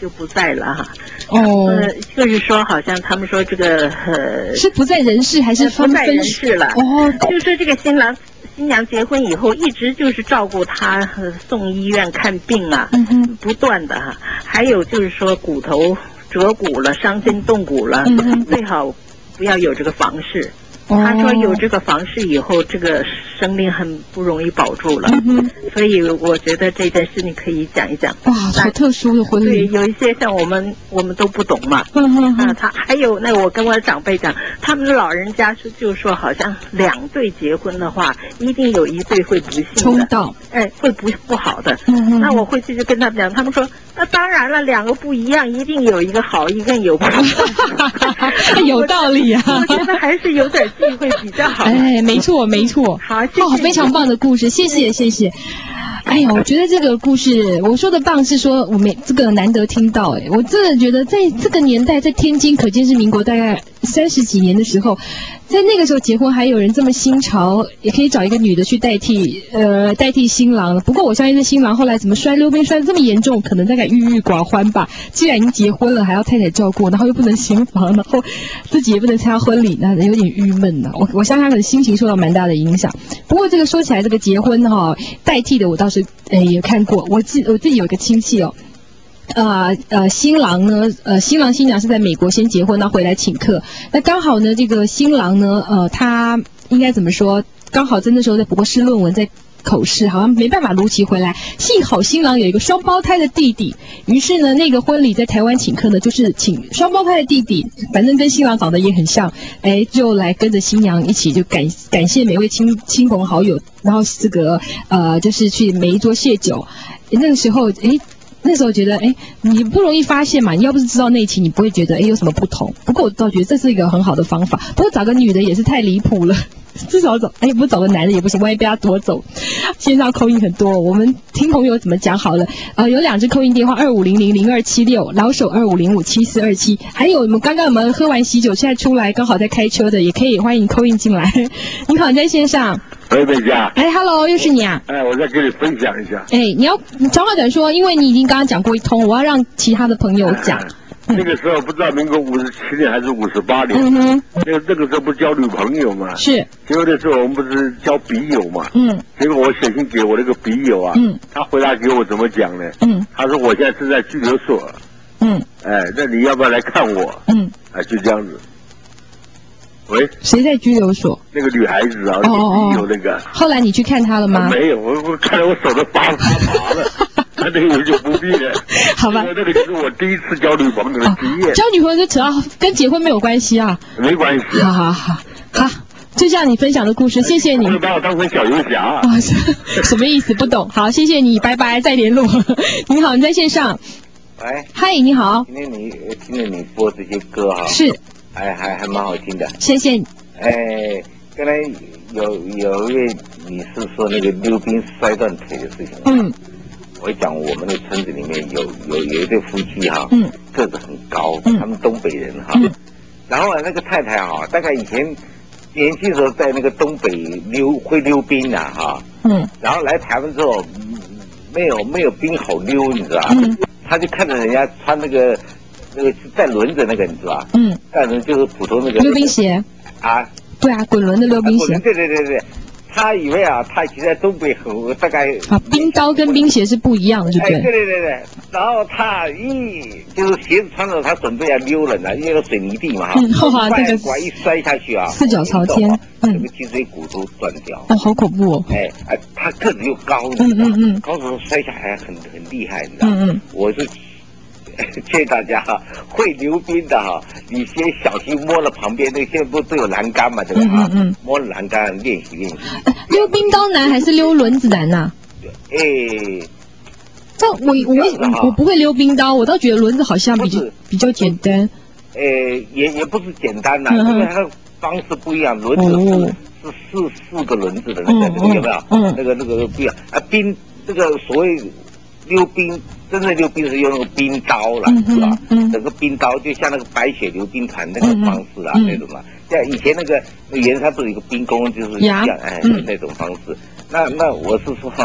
就不在了哈。 哦， 呃，就是说好像他们说这个呃是不在人世还是不在人世了？ 哦， 就说这个新郎新娘结婚以后，一直就是照顾他，呃、送医院看病啊， 嗯哼， 不断的哈。还有就是说骨头折骨了，伤筋动骨了， 嗯哼， 最好不要有这个房事。他说有这个房事以后，这个生命很不容易保住了， 嗯、 所以我觉得这件事你可以讲一讲。 哇，好特殊的婚礼。 对，有一些像我们我们都不懂嘛。 嗯哼哼。 啊，他还有那我跟我的长辈讲，他们的老人家是就说，好像两对结婚的话，一定有一对会不幸的， 冲到， 哎，会不不好的。 嗯哼。 那我回去就跟他们讲，他们说，那当然了，两个不一样，一定有一个好，一个有不好。 有道理啊。 我觉得还是有点忌讳比较好。 哎，没错没错。 好，谢谢。 哦，非常棒的故事，谢谢谢谢。哎呀，我觉得这个故事，我说的棒是说我们这个难得听到，哎，我真的觉得在这个年代，在天津，可见是民国大概三十几年的时候，在那个时候结婚还有人这么新潮，也可以找一个女的去代替，呃，代替新郎。不过我相信这新郎后来怎么摔溜冰摔得这么严重，可能大概郁郁寡欢吧。既然已经结婚了，还要太太照顾，然后又不能行房，然后自己也不能参加婚礼，那有点郁闷呐。我我相信他可能心情受到蛮大的影响。不过这个说起来，这个结婚哈、哦，代替的我倒是呃也看过，我自我自己有一个亲戚哦。呃呃，新郎呢，呃，新郎新娘是在美国先结婚，然后回来请客。那刚好呢，这个新郎呢，呃，他应该怎么说？刚好在那时候在博士论文在口试，好像没办法如期回来。幸好新郎有一个双胞胎的弟弟，于是呢，那个婚礼在台湾请客呢，就是请双胞胎的弟弟，反正跟新郎长得也很像，哎，就来跟着新娘一起就感感谢每位亲亲朋好友，然后这个呃，就是去每一桌谢酒。那个时候，哎。那时候觉得，哎，你不容易发现嘛，你要不是知道内情，你不会觉得，哎，有什么不同。不过我倒觉得这是一个很好的方法。不过找个女的也是太离谱了，至少找，哎，不是找个男的也不行，万一被他夺走。线上扣印很多，我们听朋友怎么讲好了。呃，有两支扣印电话，二五零零零二七六，老手二五零五七四二七。还有我们刚刚我们喝完喜酒，现在出来刚好在开车的，也可以欢迎扣印进来。你好，你在线上。 喂，美嘉。 哎 ，Hello， 又是你啊。 哎，我再跟你分享一下。 哎，你要长话短说，因为你已经刚刚讲过一通，我要让其他的朋友讲。 哎嗯、那个时候不知道民国五十七年还是五十八年， 嗯哼， 那个那个时候不是交女朋友嘛？ 是。 结果那时候我们不是交笔友嘛？ 嗯。 结果我写信给我那个笔友啊， 嗯， 他回答给我怎么讲呢？ 嗯， 他说我现在是在拘留所。 嗯。 哎，那你要不要来看我？ 嗯。 哎，就这样子。喂， 谁在拘留所？ 那个女孩子啊， 哦哦有那个。 后来你去看她了吗？ 啊、没有，我我看到我手都发发麻了。那那个我就不必了。 好吧。 那个是我第一次交女朋友的经验。 哦、交女朋友就扯到跟结婚没有关系啊。 没关系、啊。 好好好，好，就像你分享的故事，谢谢你。 你把我当成小游侠、啊。 哦，什么意思？不懂。好，谢谢你，拜拜，再联络。你好，你在线上。 喂。 嗨，你好。 今天你听着你播这些歌哈。 是。 还还还蛮好听的， 谢谢你。 哎，刚才有有一位女士说那个溜冰摔断腿的事情， 嗯， 我讲我们的村子里面有有有一对夫妻哈， 嗯， 个子很高， 嗯， 他们东北人哈， 嗯， 然后啊那个太太哈，大概以前年轻时候在那个东北溜会溜冰的哈， 嗯， 然后来台湾之后没有没有冰好溜，你知道吧？ 嗯， 他就看着人家穿那个。那个带轮子那个你知道吧？嗯，带轮就是普通那个溜冰鞋啊， 对啊，滚轮的溜冰鞋。 啊、对对对对，他以为啊，他其实在东北很大概啊，冰刀跟冰鞋是不一样的，对不对？ 哎，对对对对。然后他一就是鞋子穿着，他准备要溜了呢，因为水泥地嘛哈， 嗯，哇，这个拐一摔下去啊， 四脚朝天， 嗯，这个脊椎骨头断掉。 哦，好恐怖哦。 哎哎，他个子又高， 嗯嗯嗯， 高时候摔下来很很厉害，你知道吗？ 嗯嗯， 我是。建议大家哈，会溜冰的哈，你先小心摸了旁边那个，现在不是都有栏杆嘛，对吧？ 嗯嗯， 摸了栏杆练习练习。 溜冰刀难还是溜轮子难呐？ 哎， 这我我我不会溜冰刀，我倒觉得轮子好像比较比较简单。 呃，也也不是简单呐，因为它的方式不一样，轮子是是四四个轮子的那个那个有没有？嗯，那个那个不一样啊，冰这个所谓。溜冰，真正溜冰是用那个冰刀了， 嗯、 是吧？ 嗯， 整个冰刀就像那个白雪溜冰团那个方式啊，嗯、那种嘛。像以前那个那个盐山不是有个冰宫，就是像哎、嗯、那种方式。那那我是说哈，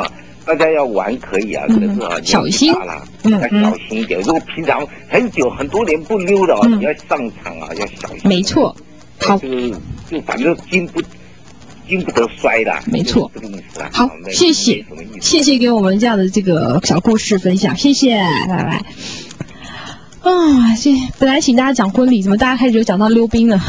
大家要玩可以啊，可是啊， 小心啦，嗯，要小心一点。如果平常很久很多年不溜的啊，你要上场啊，要小心。 没错，好， 就就反正经不经不得摔的， 没错， 这个意思啊。 好，谢谢，谢谢给我们这样的这个小故事分享，谢谢，拜拜。啊，这本来请大家讲婚礼，怎么大家开始就讲到溜冰了？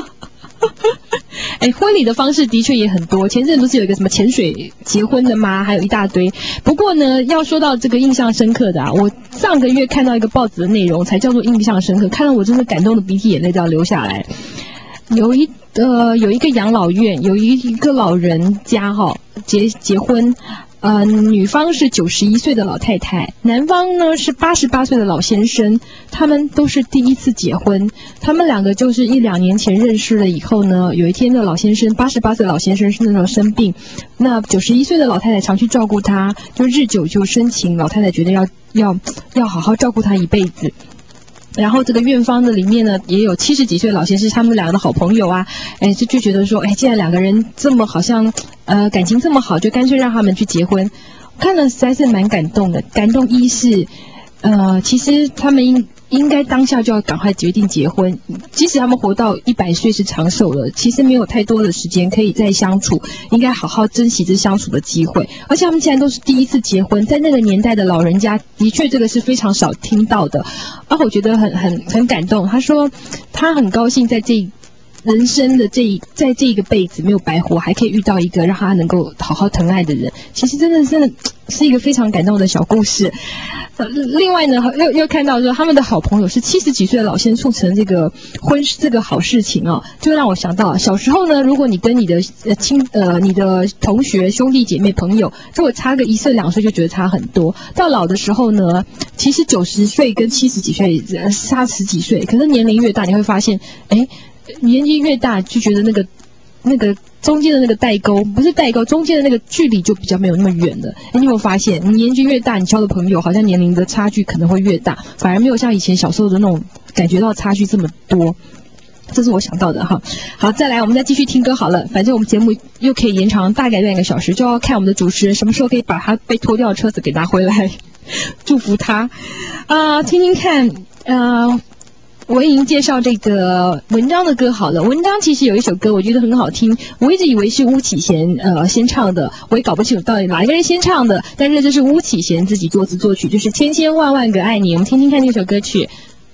哎，婚礼的方式的确也很多。前阵不是有一个什么潜水结婚的吗？还有一大堆。不过呢，要说到这个印象深刻的啊，我上个月看到一个报纸的内容，才叫做印象深刻，看到我真的感动的鼻涕眼泪都要流下来。有一呃有一个养老院，有一一个老人家哈、哦、结结婚。呃，女方是九十一岁的老太太，男方呢是八十八岁的老先生，他们都是第一次结婚。他们两个就是一两年前认识了以后呢，有一天的老先生八十八岁的老先生是那种生病，那九十一岁的老太太常去照顾他，就日久就生情，老太太觉得要要要好好照顾他一辈子。然后这个院方的里面呢，也有七十几岁的老先生，他们两个的好朋友啊，哎，就就觉得说，哎，既然两个人这么好像，呃，感情这么好，就干脆让他们去结婚。看了实在是蛮感动的。感动一是，呃，其实他们应应该当下就要赶快决定结婚，即使他们活到一百岁是长寿了，其实没有太多的时间可以再相处，应该好好珍惜这相处的机会。而且他们既然都是第一次结婚，在那个年代的老人家，的确这个是非常少听到的。啊，我觉得很很很感动。他说他很高兴在这人生的这一在这一个辈子没有白活，还可以遇到一个让他能够好好疼爱的人。其实真的真的是一个非常感动的小故事。呃、另外呢，又又看到说他们的好朋友是七十几岁的老先生促成这个婚这个好事情哦，就让我想到小时候呢，如果你跟你的呃亲呃你的同学兄弟姐妹朋友，如果差个一岁两岁就觉得差很多，到老的时候呢，其实九十岁跟七十几岁呃差十几岁，可是年龄越大，你会发现，哎，年纪越大就觉得那个那个中间的那个代沟，不是代沟，中间的那个距离就比较没有那么远了。哎，你有没有发现，你年纪越大，你交的朋友好像年龄的差距可能会越大，反而没有像以前小时候的那种感觉到差距这么多。这是我想到的哈。好，再来，我们再继续听歌好了。反正我们节目又可以延长大概两个小时，就要看我们的主持人什么时候可以把他被拖掉的车子给拿回来，祝福他。啊、呃，听听看，呃。我已经介绍这个文章的歌好了。文章其实有一首歌我觉得很好听，我一直以为是巫启贤呃先唱的，我也搞不清楚到底哪一个人先唱的，但是这是巫启贤自己作词作曲，就是千千万万个爱你。我们听听看这首歌曲。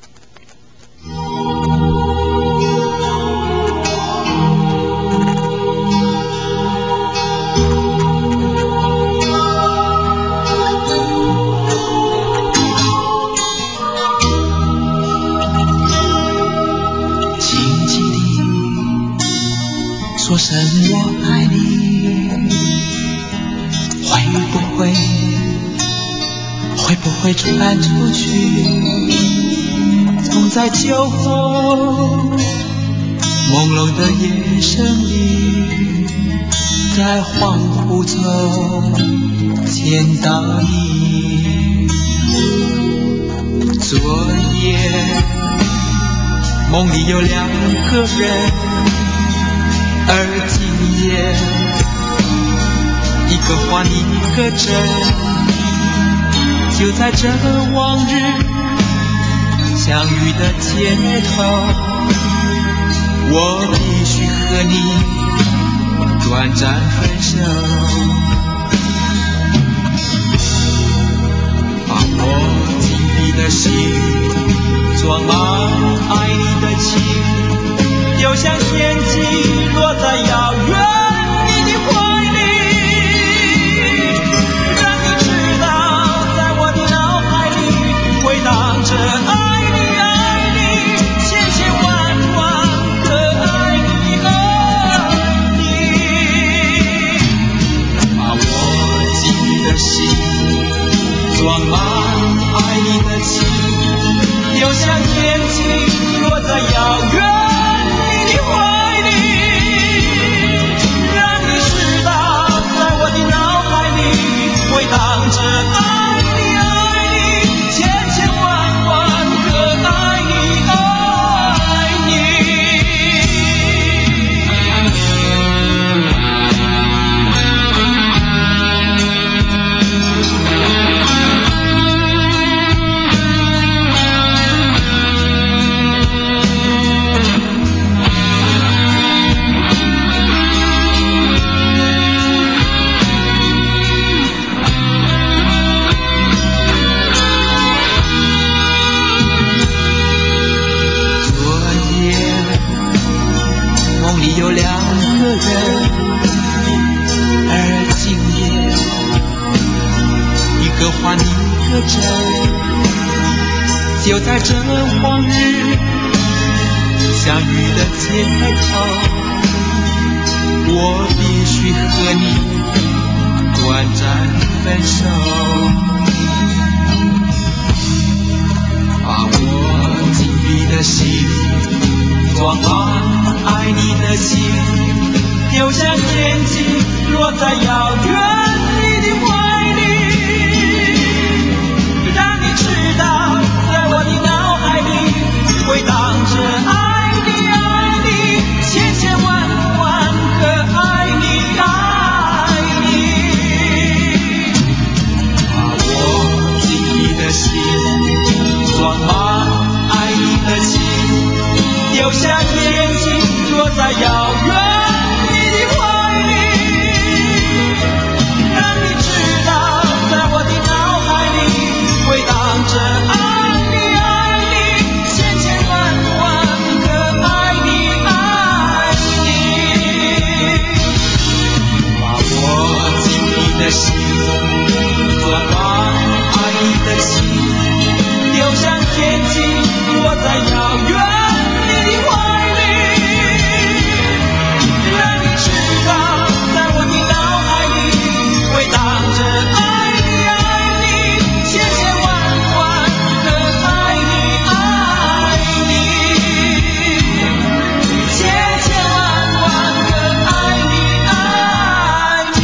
说声我爱你，会不会会不会传出去？总在秋后朦胧的夜声里，在恍惚中见到你。昨夜梦里有两个人，而今夜一个幻一个真，就在这往日相遇的街头，我必须和你短暂分手，把我紧闭的心装满爱你的情，又像天际落在遥远你的怀里，让你知道在我的脑海里回荡着爱你爱你，千千万万个爱你爱你，把我紧闭的心装满爱你的情，又像天际落在遥远怀里，让你知道在我的脑海里回荡着爱你爱你，千千万万个爱你爱你。 着，就在这黄日相遇的街头，我必须和你短暂分手，把我紧闭的心装满爱你的心，丢向天际，落在遥远你的怀里，让你知道在我的脑海里回荡着爱你爱你，千千万万个爱你爱你，把我紧闭的心装满爱你的心，丢向天际，落在遥远你的怀里，让你知道在我的脑海里回荡着爱你爱你，千千万万个爱你爱你，把我紧闭的心装满爱你的心，丢向天际，落在遥远你的怀里，让你知道在我的脑海里回荡着爱你爱你，千千万万个爱你爱你，千千万万个爱你爱你。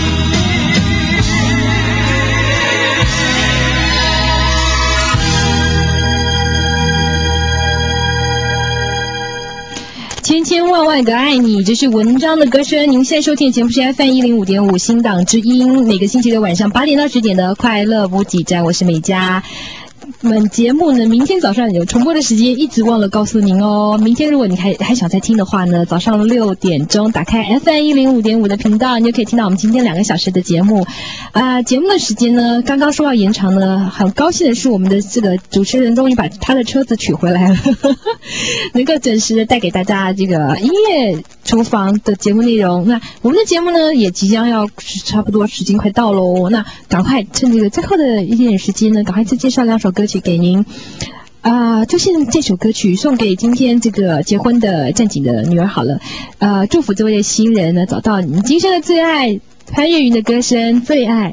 千千万万个爱你，这是文章的歌声。您现在收听的节目是 F M 一零五点五新港之音，每个星期六晚上八点到十点的快乐补给站，我是美嘉。本节目呢，明天早上有重播的时间，一直忘了告诉您哦。明天如果你还还想再听的话呢，早上六点钟打开 F M 一零五点五的频道，你就可以听到我们今天两个小时的节目。啊、呃，节目的时间呢，刚刚说要延长呢，很高兴的是我们的这个主持人终于把他的车子取回来了，能够准时的带给大家这个音乐厨房的节目内容。那我们的节目呢，也即将要差不多时间快到喽，那赶快趁这个最后的一点时间呢，赶快再介绍两首歌曲给您。啊、呃，就现在这首歌曲送给今天这个结婚的战警的女儿好了。呃，祝福这位新人呢找到你今生的最爱，潘越云的歌声《最爱》。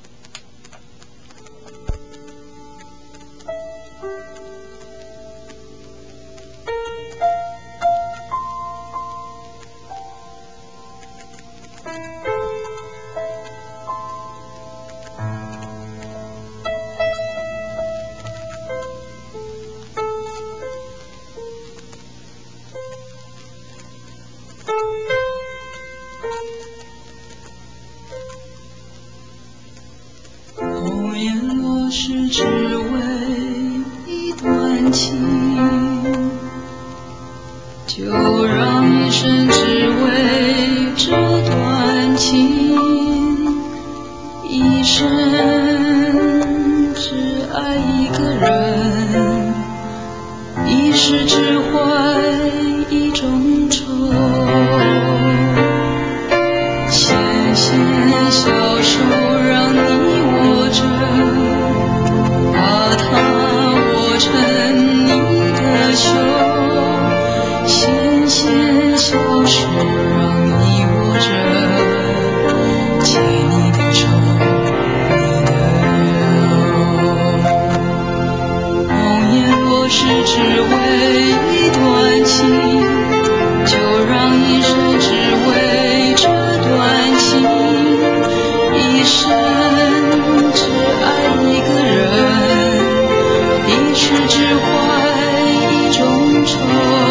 红颜若是只为一段情，就让一生只为这段情，一生只爱一个人，一世只怀一种愁，纤纤小手让你握着，把它握成你的袖，纤纤小手让你握着，牵你的手，你的忧。红颜若是只为一段情，就让一生只为这段情，一生只爱一个人，一世只怀一种愁，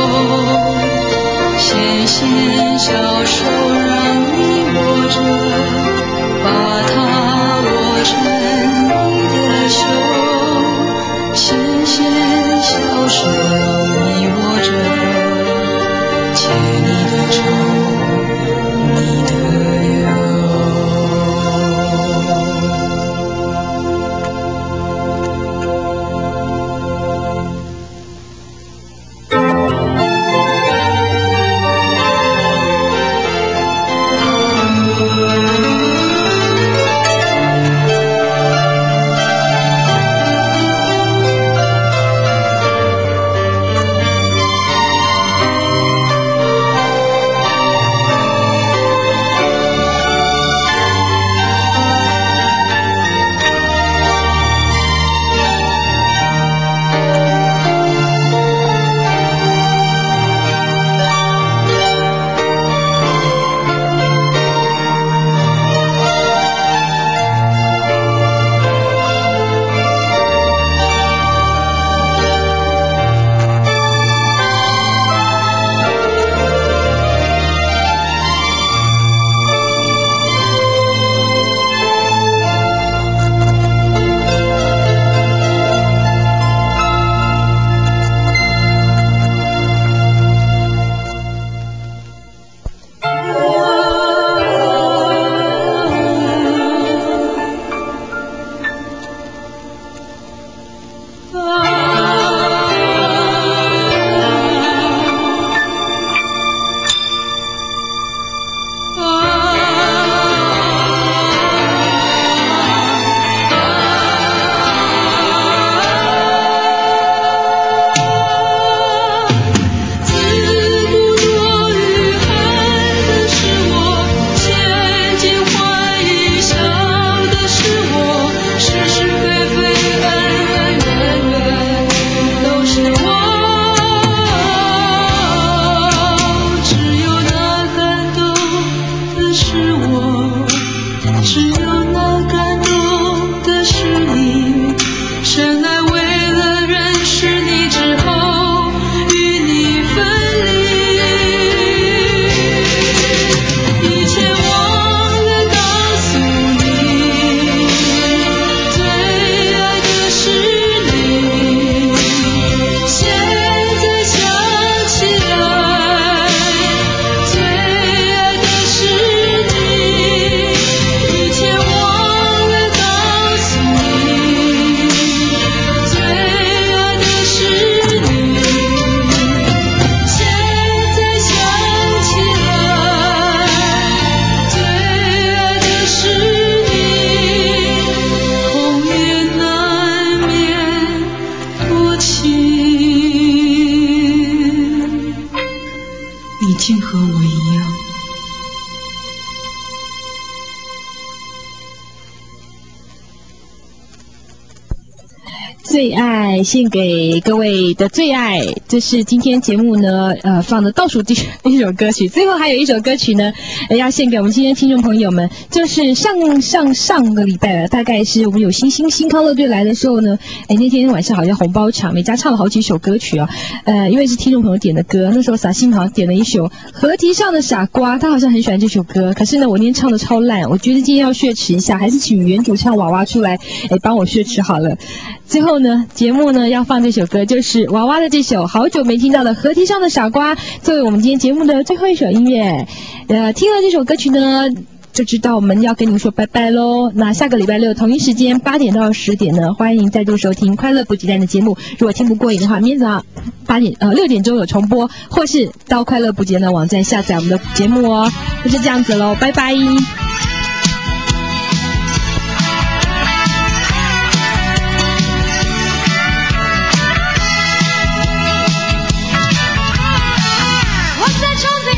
纤纤小手让你握着，把它握成你的袖，纤纤小手让你握着，牵你的手，你的忧。 竟和我一样。 最爱献给各位的最爱，这是今天节目呢呃放的倒数第一首歌曲，最后还有一首歌曲呢要献给我们今天听众朋友们，就是上上上个礼拜了，大概是我们有星星新康乐队来的时候呢，哎那天晚上好像红包场美嘉唱了好几首歌曲啊，呃因为是听众朋友点的歌，那时候撒心好像点了一首河堤上的傻瓜，他好像很喜欢这首歌，可是呢我那天唱的超烂，我觉得今天要血池一下，还是请原主唱娃娃出来哎帮我血池好了。最后呢，节目呢要放这首歌，就是娃娃的这首好久没听到的《河堤上的傻瓜》，作为我们今天节目的最后一首音乐。呃，听了这首歌曲呢，就知道我们要跟您说拜拜喽。那下个礼拜六同一时间八点到十点呢，欢迎再度收听快乐补给站的节目。如果听不过瘾的话，明天早上八点呃六点钟有重播，或是到快乐补给站的网站下载我们的节目哦。就是这样子喽，拜拜。 我在床